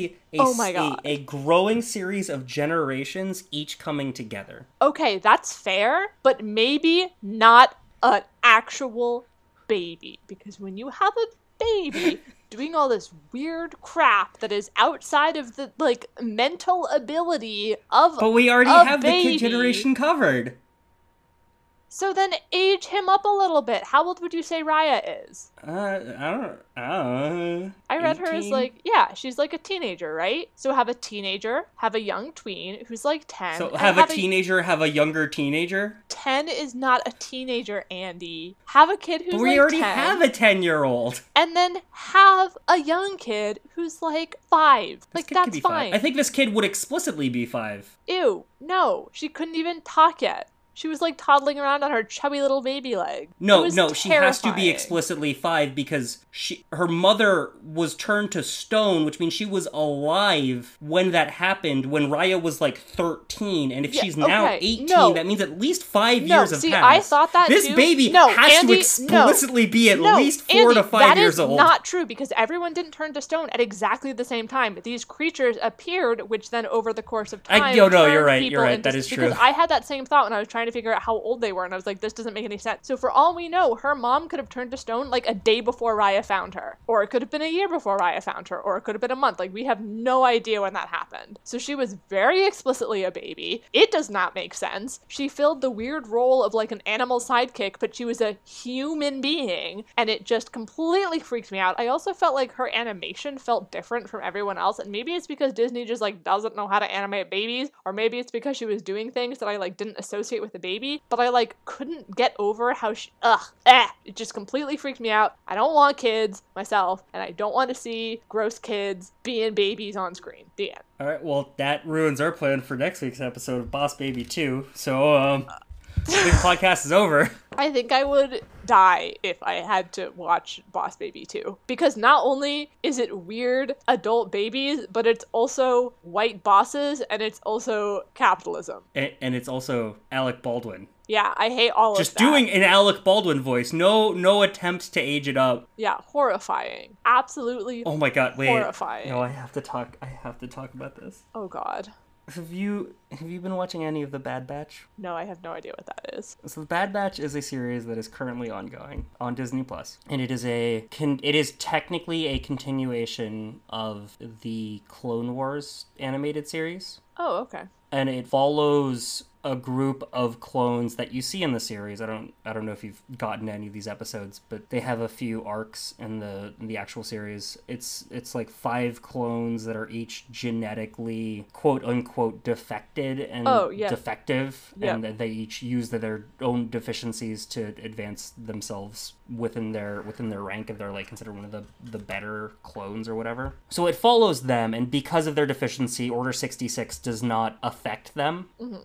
a growing series of generations each coming together. Okay, that's fair, but maybe not an actual baby, because when you have a baby doing all this weird crap that is outside of the, like, mental ability of But we already have the kid generation covered. So then age him up a little bit. How old would you say Raya is? I don't know. I read 18? Her as like, yeah, she's like a teenager, right? So have a teenager, have a young tween who's like 10. So have a teenager, have a younger teenager? 10 is not a teenager, Andy. Have a kid who's like 10. We already have a 10-year-old. And then have a young kid who's like 5. Like, that's fine. 5. I think this kid would explicitly be 5. Ew, no. She couldn't even talk yet. She was, like, toddling around on her chubby little baby leg. No, she has to be explicitly 5 because her mother was turned to stone, which means she was alive when that happened, when Raya was, like, 13. And if she's now 18, that means at least 5 years have passed. I thought that this too. baby has to explicitly be at least 4 to 5 years old. That is not true, because everyone didn't turn to stone at exactly the same time. These creatures appeared, which then over the course of time... you're right. That is true. Because I had that same thought when I was trying to figure out how old they were, and I was like, this doesn't make any sense. So for all we know, her mom could have turned to stone like a day before Raya found her, or it could have been a year before Raya found her, or it could have been a month. Like, we have no idea when that happened. So she was very explicitly a baby. It does not make sense. She filled the weird role of like an animal sidekick, but she was a human being, and it just completely freaked me out. I also felt like her animation felt different from everyone else, and maybe it's because Disney just like doesn't know how to animate babies, or maybe it's because she was doing things that I like didn't associate with the baby. But I, like, couldn't get over how it just completely freaked me out. I don't want kids myself, and I don't want to see gross kids being babies on screen. The end. All right, well, that ruins our plan for next week's episode of Boss Baby 2. So, the podcast is over. I think I would die if I had to watch Boss Baby 2. Because not only is it weird adult babies, but it's also white bosses, and it's also capitalism. And it's also Alec Baldwin. Yeah, I hate all of that. Just doing an Alec Baldwin voice. No attempt to age it up. Yeah, horrifying. Absolutely. Oh my god, wait. Horrifying. No, I have to talk about this. Oh god. Have you been watching any of The Bad Batch? No, I have no idea what that is. So The Bad Batch is a series that is currently ongoing on Disney Plus, and it is technically a continuation of the Clone Wars animated series. Oh, okay. And it follows a group of clones that you see in the series. I don't know if you've gotten any of these episodes, but they have a few arcs in the actual series. It's like 5 clones that are each genetically quote unquote defected and defective, and they each use their own deficiencies to advance themselves within their rank, if they're like considered one of the better clones or whatever. So it follows them, and because of their deficiency, Order 66 does not affect them. Mm-hmm. But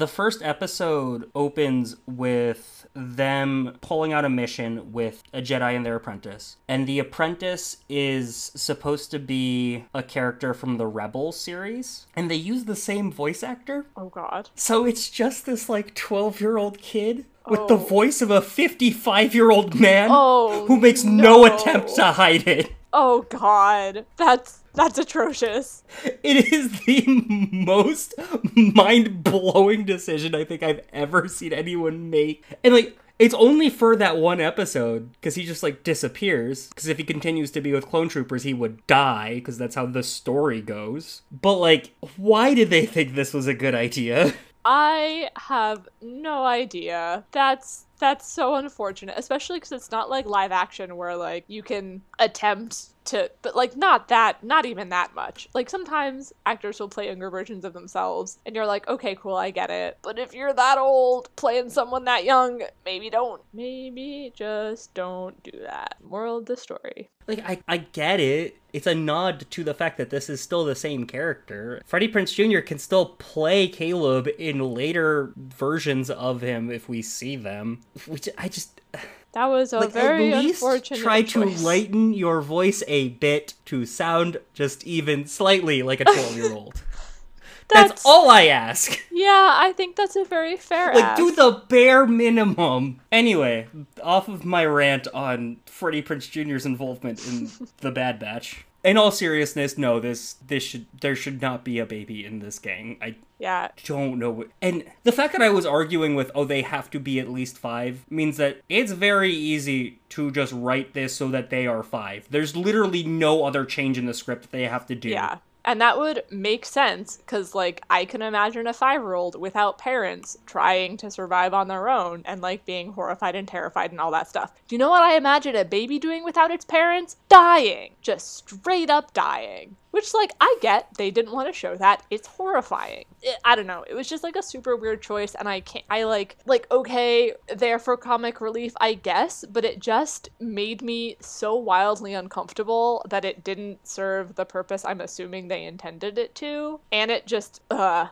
the first episode opens with them pulling out a mission with a Jedi and their apprentice. And the apprentice is supposed to be a character from the Rebels series. And they use the same voice actor. Oh, God. So it's just this, like, 12-year-old kid with the voice of a 55-year-old man who makes no attempt to hide it. Oh, God. That's atrocious. It is the most mind-blowing decision I think I've ever seen anyone make. And, like, it's only for that one episode, because he just, like, disappears. Because if he continues to be with clone troopers, he would die, because that's how the story goes. But, like, why did they think this was a good idea? I have no idea. That's so unfortunate, especially because it's not like live action where, like, you can attempt to, but, like, not even that much. Like, sometimes actors will play younger versions of themselves, and you're like, okay, cool, I get it. But if you're that old, playing someone that young, maybe just don't do that. Moral of the story. Like, I get it. It's a nod to the fact that this is still the same character. Freddie Prinze Jr. can still play Caleb in later versions of him if we see them. Which I just... That was a very at least unfortunate try choice. to lighten your voice a bit to sound just even slightly like a 12-year-old. That's all I ask. Yeah, I think that's a very fair ask. Do the bare minimum. Anyway, off of my rant on Freddie Prinze Jr.'s involvement in The Bad Batch. In all seriousness, no, there should not be a baby in this gang. I don't know. And the fact that I was arguing with, they have to be at least 5, means that it's very easy to just write this so that they are 5. There's literally no other change in the script that they have to do. Yeah. And that would make sense, because, like, I can imagine a 5-year-old without parents trying to survive on their own and, like, being horrified and terrified and all that stuff. Do you know what I imagine a baby doing without its parents? Dying. Just straight up dying. Which, like, I get they didn't want to show that. It's horrifying. I don't know. It was just, like, a super weird choice, and okay, there for comic relief, I guess, but it just made me so wildly uncomfortable that it didn't serve the purpose I'm assuming they intended it to. And it just, I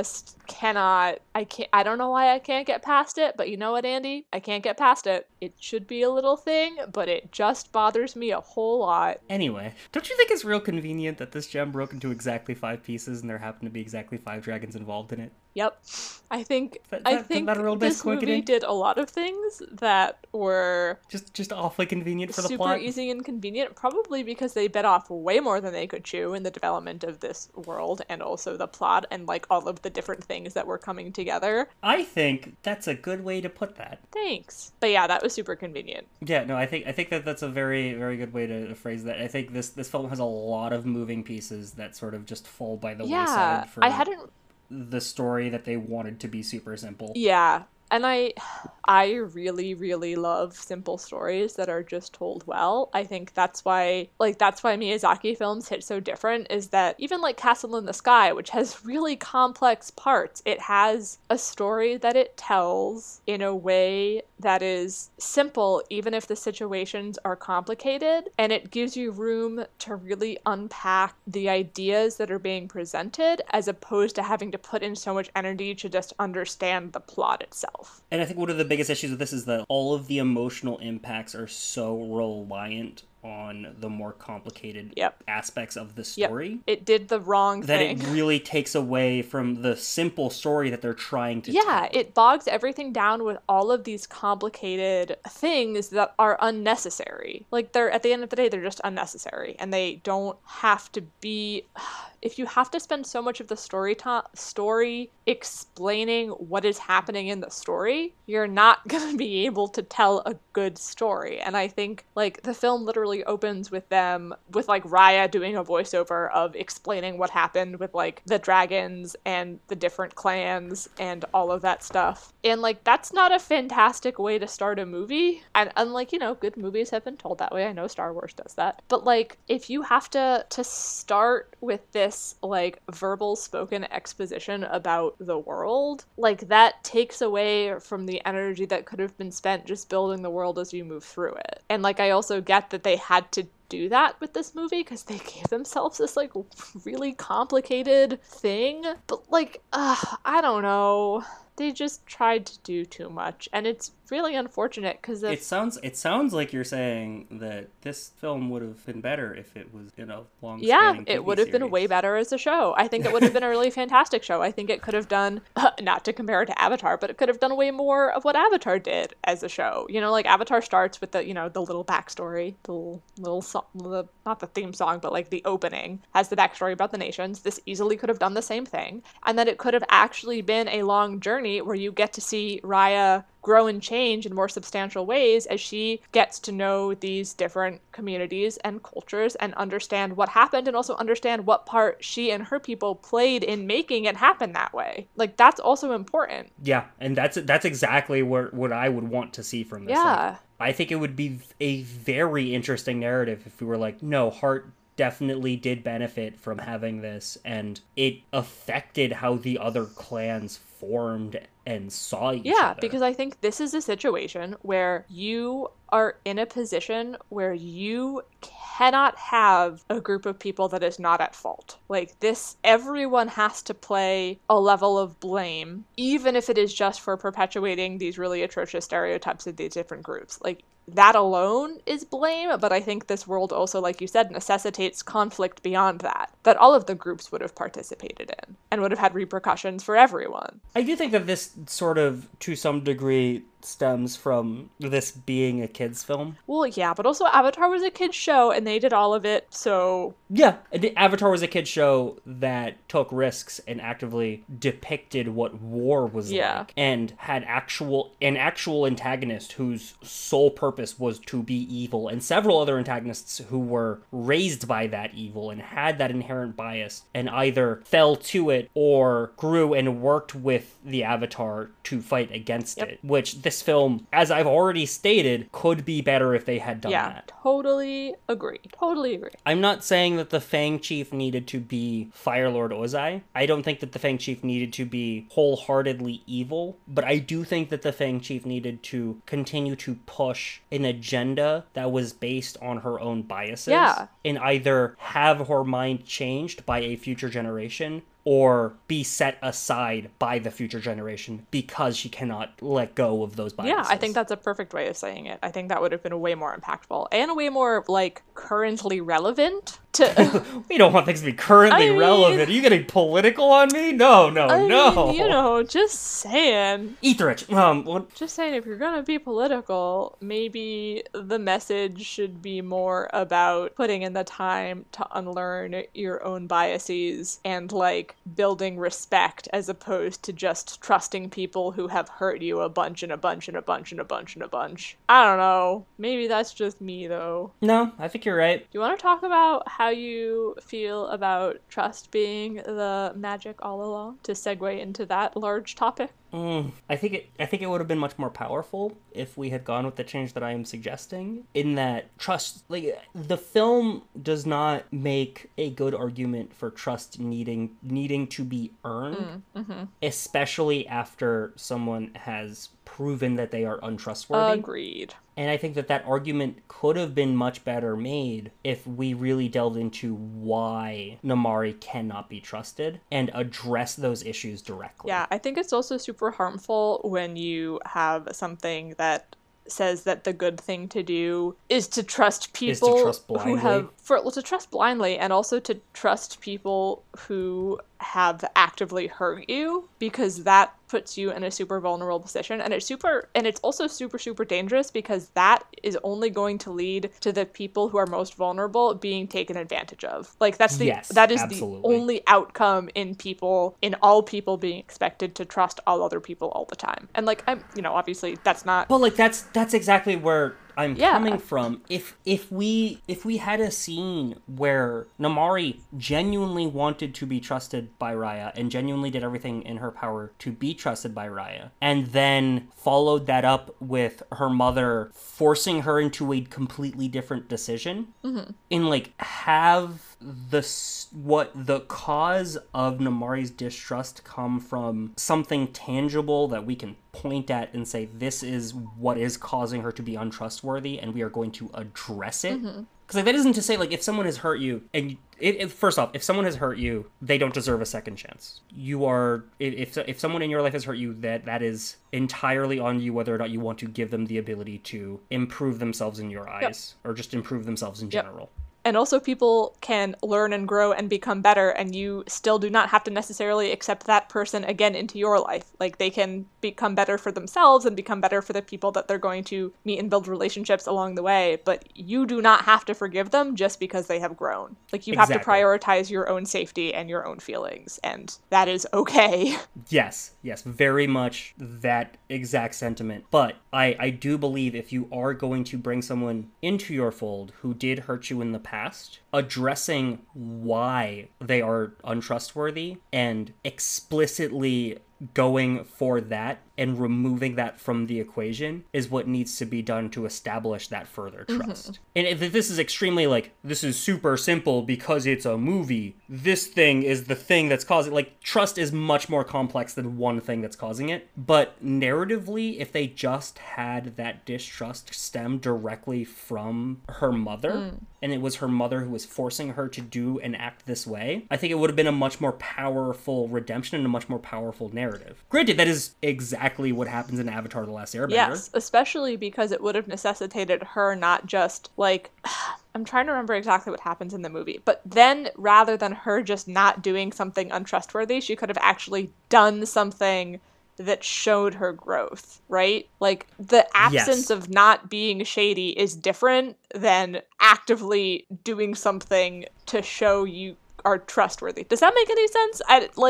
don't know why I can't get past it, but you know what, Andy? I can't get past it. It should be a little thing, but it just bothers me a whole lot. Anyway, don't you think it's real convenient that this gem broke into exactly 5 pieces and there happened to be exactly 5 dragons involved in it? Yep. I think this movie did a lot of things that were just awfully convenient for the plot. Super easy and convenient, probably because they bit off way more than they could chew in the development of this world and also the plot and, like, all of the different things that were coming together. I think that's a good way to put that. Thanks. But yeah, that was super convenient. Yeah, no, I think that's a very, very good way to phrase that. I think this film has a lot of moving pieces that sort of just fall by the wayside for the story that they wanted to be super simple. Yeah. And I really, really love simple stories that are just told well. I think that's why Miyazaki films hit so different, is that even like Castle in the Sky, which has really complex parts, it has a story that it tells in a way that is simple, even if the situations are complicated, and it gives you room to really unpack the ideas that are being presented, as opposed to having to put in so much energy to just understand the plot itself. And I think one of the biggest issues with this is that all of the emotional impacts are so reliant on the more complicated aspects of the story. Yep. It did the wrong thing. That it really takes away from the simple story that they're trying to tell. Yeah, it bogs everything down with all of these complicated things that are unnecessary. Like, they're, at the end of the day, they're just unnecessary, and they don't have to be... If you have to spend so much of the story explaining what is happening in the story, you're not going to be able to tell a good story. And I think, like, the film literally opens with them, with, like, Raya doing a voiceover of explaining what happened with, like, the dragons and the different clans and all of that stuff. And, like, that's not a fantastic way to start a movie. And unlike, you know, good movies have been told that way. I know Star Wars does that. But, like, if you have to start with this, like, verbal spoken exposition about the world, like, that takes away from the energy that could have been spent just building the world as you move through it. And, like, I also get that they had to do that with this movie because they gave themselves this like really complicated thing. But like, I don't know. They just tried to do too much, and it's really unfortunate because it sounds like you're saying that this film would have been better if it was in a long it would have been way better as a show. I think it would have been a really fantastic show. I think it could have done not to compare it to Avatar, but it could have done way more of what Avatar did as a show. You know, like Avatar starts with the the little backstory, the little song, not the theme song, but like the opening has the backstory about the nations. This easily could have done the same thing, and then it could have actually been a long journey where you get to see Raya grow and change in more substantial ways as she gets to know these different communities and cultures and understand what happened, and also understand what part she and her people played in making it happen that way. Like, that's also important. Yeah, and that's exactly what I would want to see from this. Yeah. Like, I think it would be a very interesting narrative if we were like, no, Heart definitely did benefit from having this, and it affected how the other clans formed and saw each other. Because I think this is a situation where you are in a position where you cannot have a group of people that is not at fault. Like this, everyone has to play a level of blame, even if it is just for perpetuating these really atrocious stereotypes of these different groups. Like, that alone is blame, but I think this world also, like you said, necessitates conflict beyond that all of the groups would have participated in and would have had repercussions for everyone. I do think that this sort of, to some degree, stems from this being a kids' film. Well, yeah, but also Avatar was a kids' show, and they did all of it, so... Yeah, Avatar was a kids' show that took risks and actively depicted what war was like, and had an actual antagonist whose sole purpose was to be evil, and several other antagonists who were raised by that evil and had that inherent bias, and either fell to it or grew and worked with the Avatar to fight against it, which this film, as I've already stated, could be better if they had done that. Totally agree. I'm not saying that the Fang Chief needed to be Fire Lord Ozai. I don't think that the Fang Chief needed to be wholeheartedly evil, but I do think that the Fang Chief needed to continue to push an agenda that was based on her own biases, and either have her mind changed by a future generation or be set aside by the future generation because she cannot let go of those biases. Yeah, I think that's a perfect way of saying it. I think that would have been way more impactful and way more, like, currently relevant to... We don't want things to be currently relevant. Are you getting political on me? No. Mean, just saying. Etherich. Just saying, if you're gonna be political, maybe the message should be more about putting in the time to unlearn your own biases and, like, building respect as opposed to just trusting people who have hurt you a bunch and a bunch and a bunch and a bunch and a bunch. I don't know. Maybe that's just me, though. No, I think you're right. Do you want to talk about how you feel about trust being the magic all along, to segue into that large topic? I think it would have been much more powerful if we had gone with the change that I am suggesting, in that trust, like, the film does not make a good argument for trust needing to be earned, especially after someone has proven that they are untrustworthy. Agreed. And I think that argument could have been much better made if we really delved into why Namaari cannot be trusted and address those issues directly. Yeah, I think it's also super harmful when you have something that says that the good thing to do is to trust people to trust blindly, and also to trust people who have actively hurt you, because that puts you in a super vulnerable position, and it's also super dangerous, because that is only going to lead to the people who are most vulnerable being taken advantage of. Like, that is absolutely the only outcome in all people being expected to trust all other people all the time. And like, I'm, obviously that's not, well, like that's exactly where I'm coming from. If we had a scene where Namaari genuinely wanted to be trusted by Raya and genuinely did everything in her power to be trusted by Raya, and then followed that up with her mother forcing her into a completely different decision, and like have the cause of Namaari's distrust come from something tangible that we can point at and say, this is what is causing her to be untrustworthy, and we are going to address it. Because that isn't to say, like, if someone has hurt you, and first off, if someone has hurt you, they don't deserve a second chance. You are, if someone in your life has hurt you, that is entirely on you whether or not you want to give them the ability to improve themselves in your eyes, or just improve themselves in general. And also people can learn and grow and become better, and you still do not have to necessarily accept that person again into your life. Like, they can become better for themselves and become better for the people that they're going to meet and build relationships along the way, but you do not have to forgive them just because they have grown. Like, you have to prioritize your own safety and your own feelings, and that is okay. Yes, very much that exact sentiment. But I do believe if you are going to bring someone into your fold who did hurt you in the past, addressing why they are untrustworthy and explicitly going for that and removing that from the equation is what needs to be done to establish that further trust. And if this is extremely, like, this is super simple because it's a movie, this thing is the thing that's causing, like, trust is much more complex than one thing that's causing it. But narratively, if they just had that distrust stem directly from her mother, and it was her mother who was forcing her to do and act this way, I think it would have been a much more powerful redemption and a much more powerful narrative. Granted, that is exactly what happens in Avatar: The Last Airbender. Yes, especially because it would have necessitated her not just, like, I'm trying to remember exactly what happens in the movie, but then rather than her just not doing something untrustworthy, she could have actually done something that showed her growth, right? Like, the absence of not being shady is different than actively doing something to show you are trustworthy. Does that make any sense?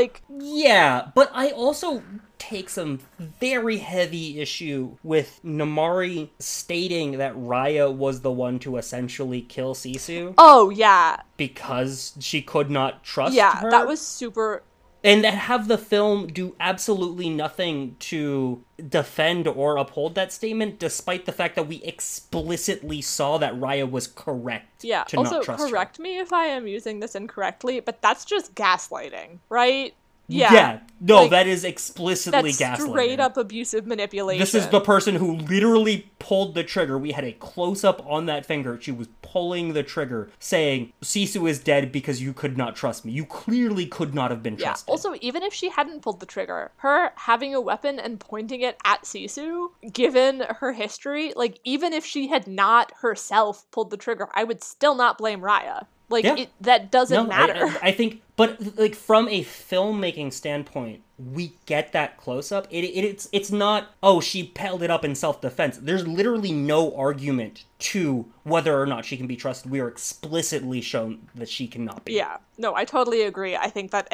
Yeah, but I also take some very heavy issue with Namaari stating that Raya was the one to essentially kill Sisu. Oh, yeah. Because she could not trust her. Yeah, that was super... And have the film do absolutely nothing to defend or uphold that statement, despite the fact that we explicitly saw that Raya was correct to not trust her. Also, correct me if I am using this incorrectly, but that's just gaslighting, right? Yeah. No, that is explicitly gaslighting. That's straight up abusive manipulation. This is the person who literally pulled the trigger. We had a close-up on that finger. She was pulling the trigger, saying, Sisu is dead because you could not trust me. You clearly could not have been trusted. Yeah. Also, even if she hadn't pulled the trigger, her having a weapon and pointing it at Sisu, given her history, like, even if she had not herself pulled the trigger, I would still not blame Raya. Like, that doesn't matter. I think, but, like, from a filmmaking standpoint, we get that close-up. It's not, oh, she held it up in self-defense. There's literally no argument to whether or not she can be trusted. We are explicitly shown that she cannot be. Yeah. No, I totally agree. I think that,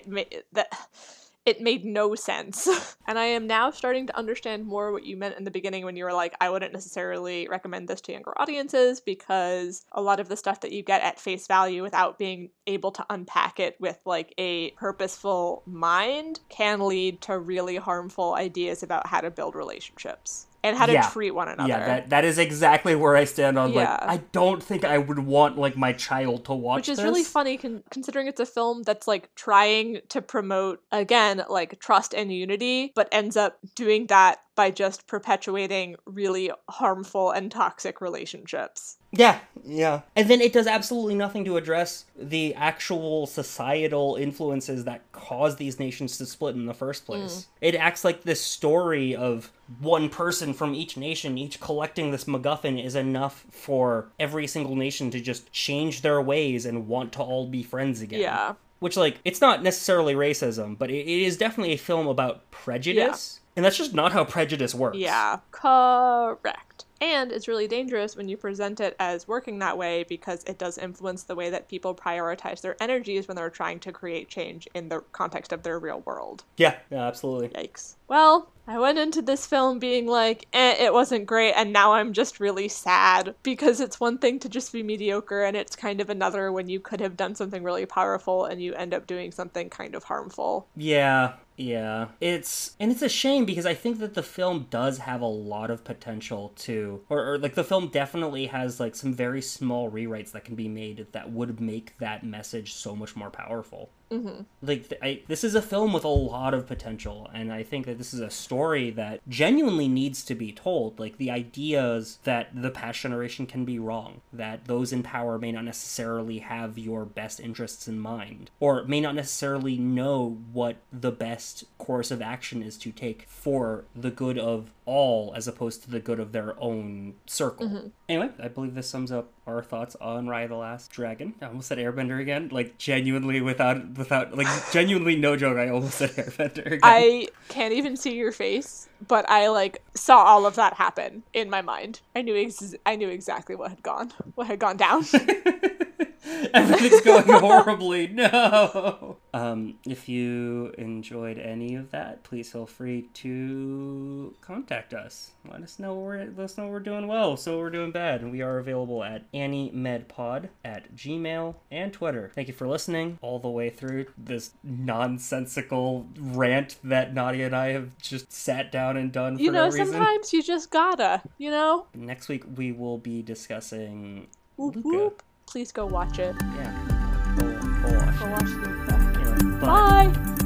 it made no sense. And I am now starting to understand more what you meant in the beginning when you were like, I wouldn't necessarily recommend this to younger audiences because a lot of the stuff that you get at face value without being able to unpack it with, like, a purposeful mind can lead to really harmful ideas about how to build relationships. And how to treat one another. Yeah, that is exactly where I stand on, like, I don't think I would want, like, my child to watch this. Which is really funny, considering it's a film that's, like, trying to promote, again, like, trust and unity, but ends up doing that by just perpetuating really harmful and toxic relationships. Yeah. And then it does absolutely nothing to address the actual societal influences that cause these nations to split in the first place. It acts like this story of one person from each nation, each collecting this MacGuffin, is enough for every single nation to just change their ways and want to all be friends again. Yeah. Which, like, it's not necessarily racism, but it is definitely a film about prejudice. Yeah. And that's just not how prejudice works. Yeah, correct. And it's really dangerous when you present it as working that way because it does influence the way that people prioritize their energies when they're trying to create change in the context of their real world. Yeah, absolutely. Yikes. Well, I went into this film being like, it wasn't great, and now I'm just really sad because it's one thing to just be mediocre, and it's kind of another when you could have done something really powerful and you end up doing something kind of harmful. Yeah. It's a shame because I think that the film does have a lot of potential to, or like the film definitely has like some very small rewrites that can be made that would make that message so much more powerful. Like, this is a film with a lot of potential, and I think that this is a story that genuinely needs to be told. Like, the ideas that the past generation can be wrong, that those in power may not necessarily have your best interests in mind, or may not necessarily know what the best course of action is to take for the good of all, as opposed to the good of their own circle. Anyway, I believe this sums up our thoughts on Raya the Last Dragon. I almost said Airbender again. Like, genuinely, without like, genuinely, no joke, I almost said Airbender again. I can't even see your face, but I, like, saw all of that happen in my mind. I knew exactly what had gone down. Everything's going horribly. No. If you enjoyed any of that, please feel free to contact us. Let us know what we're doing well, so we're doing bad. And we are available at AnnieMedPod at Gmail and Twitter. Thank you for listening all the way through this nonsensical rant that Nadia and I have just sat down and done for no reason. Sometimes you just gotta, Next week we will be discussing Luca. Whoop. Please go watch it. Yeah. Go watch Luca. Anyway, bye!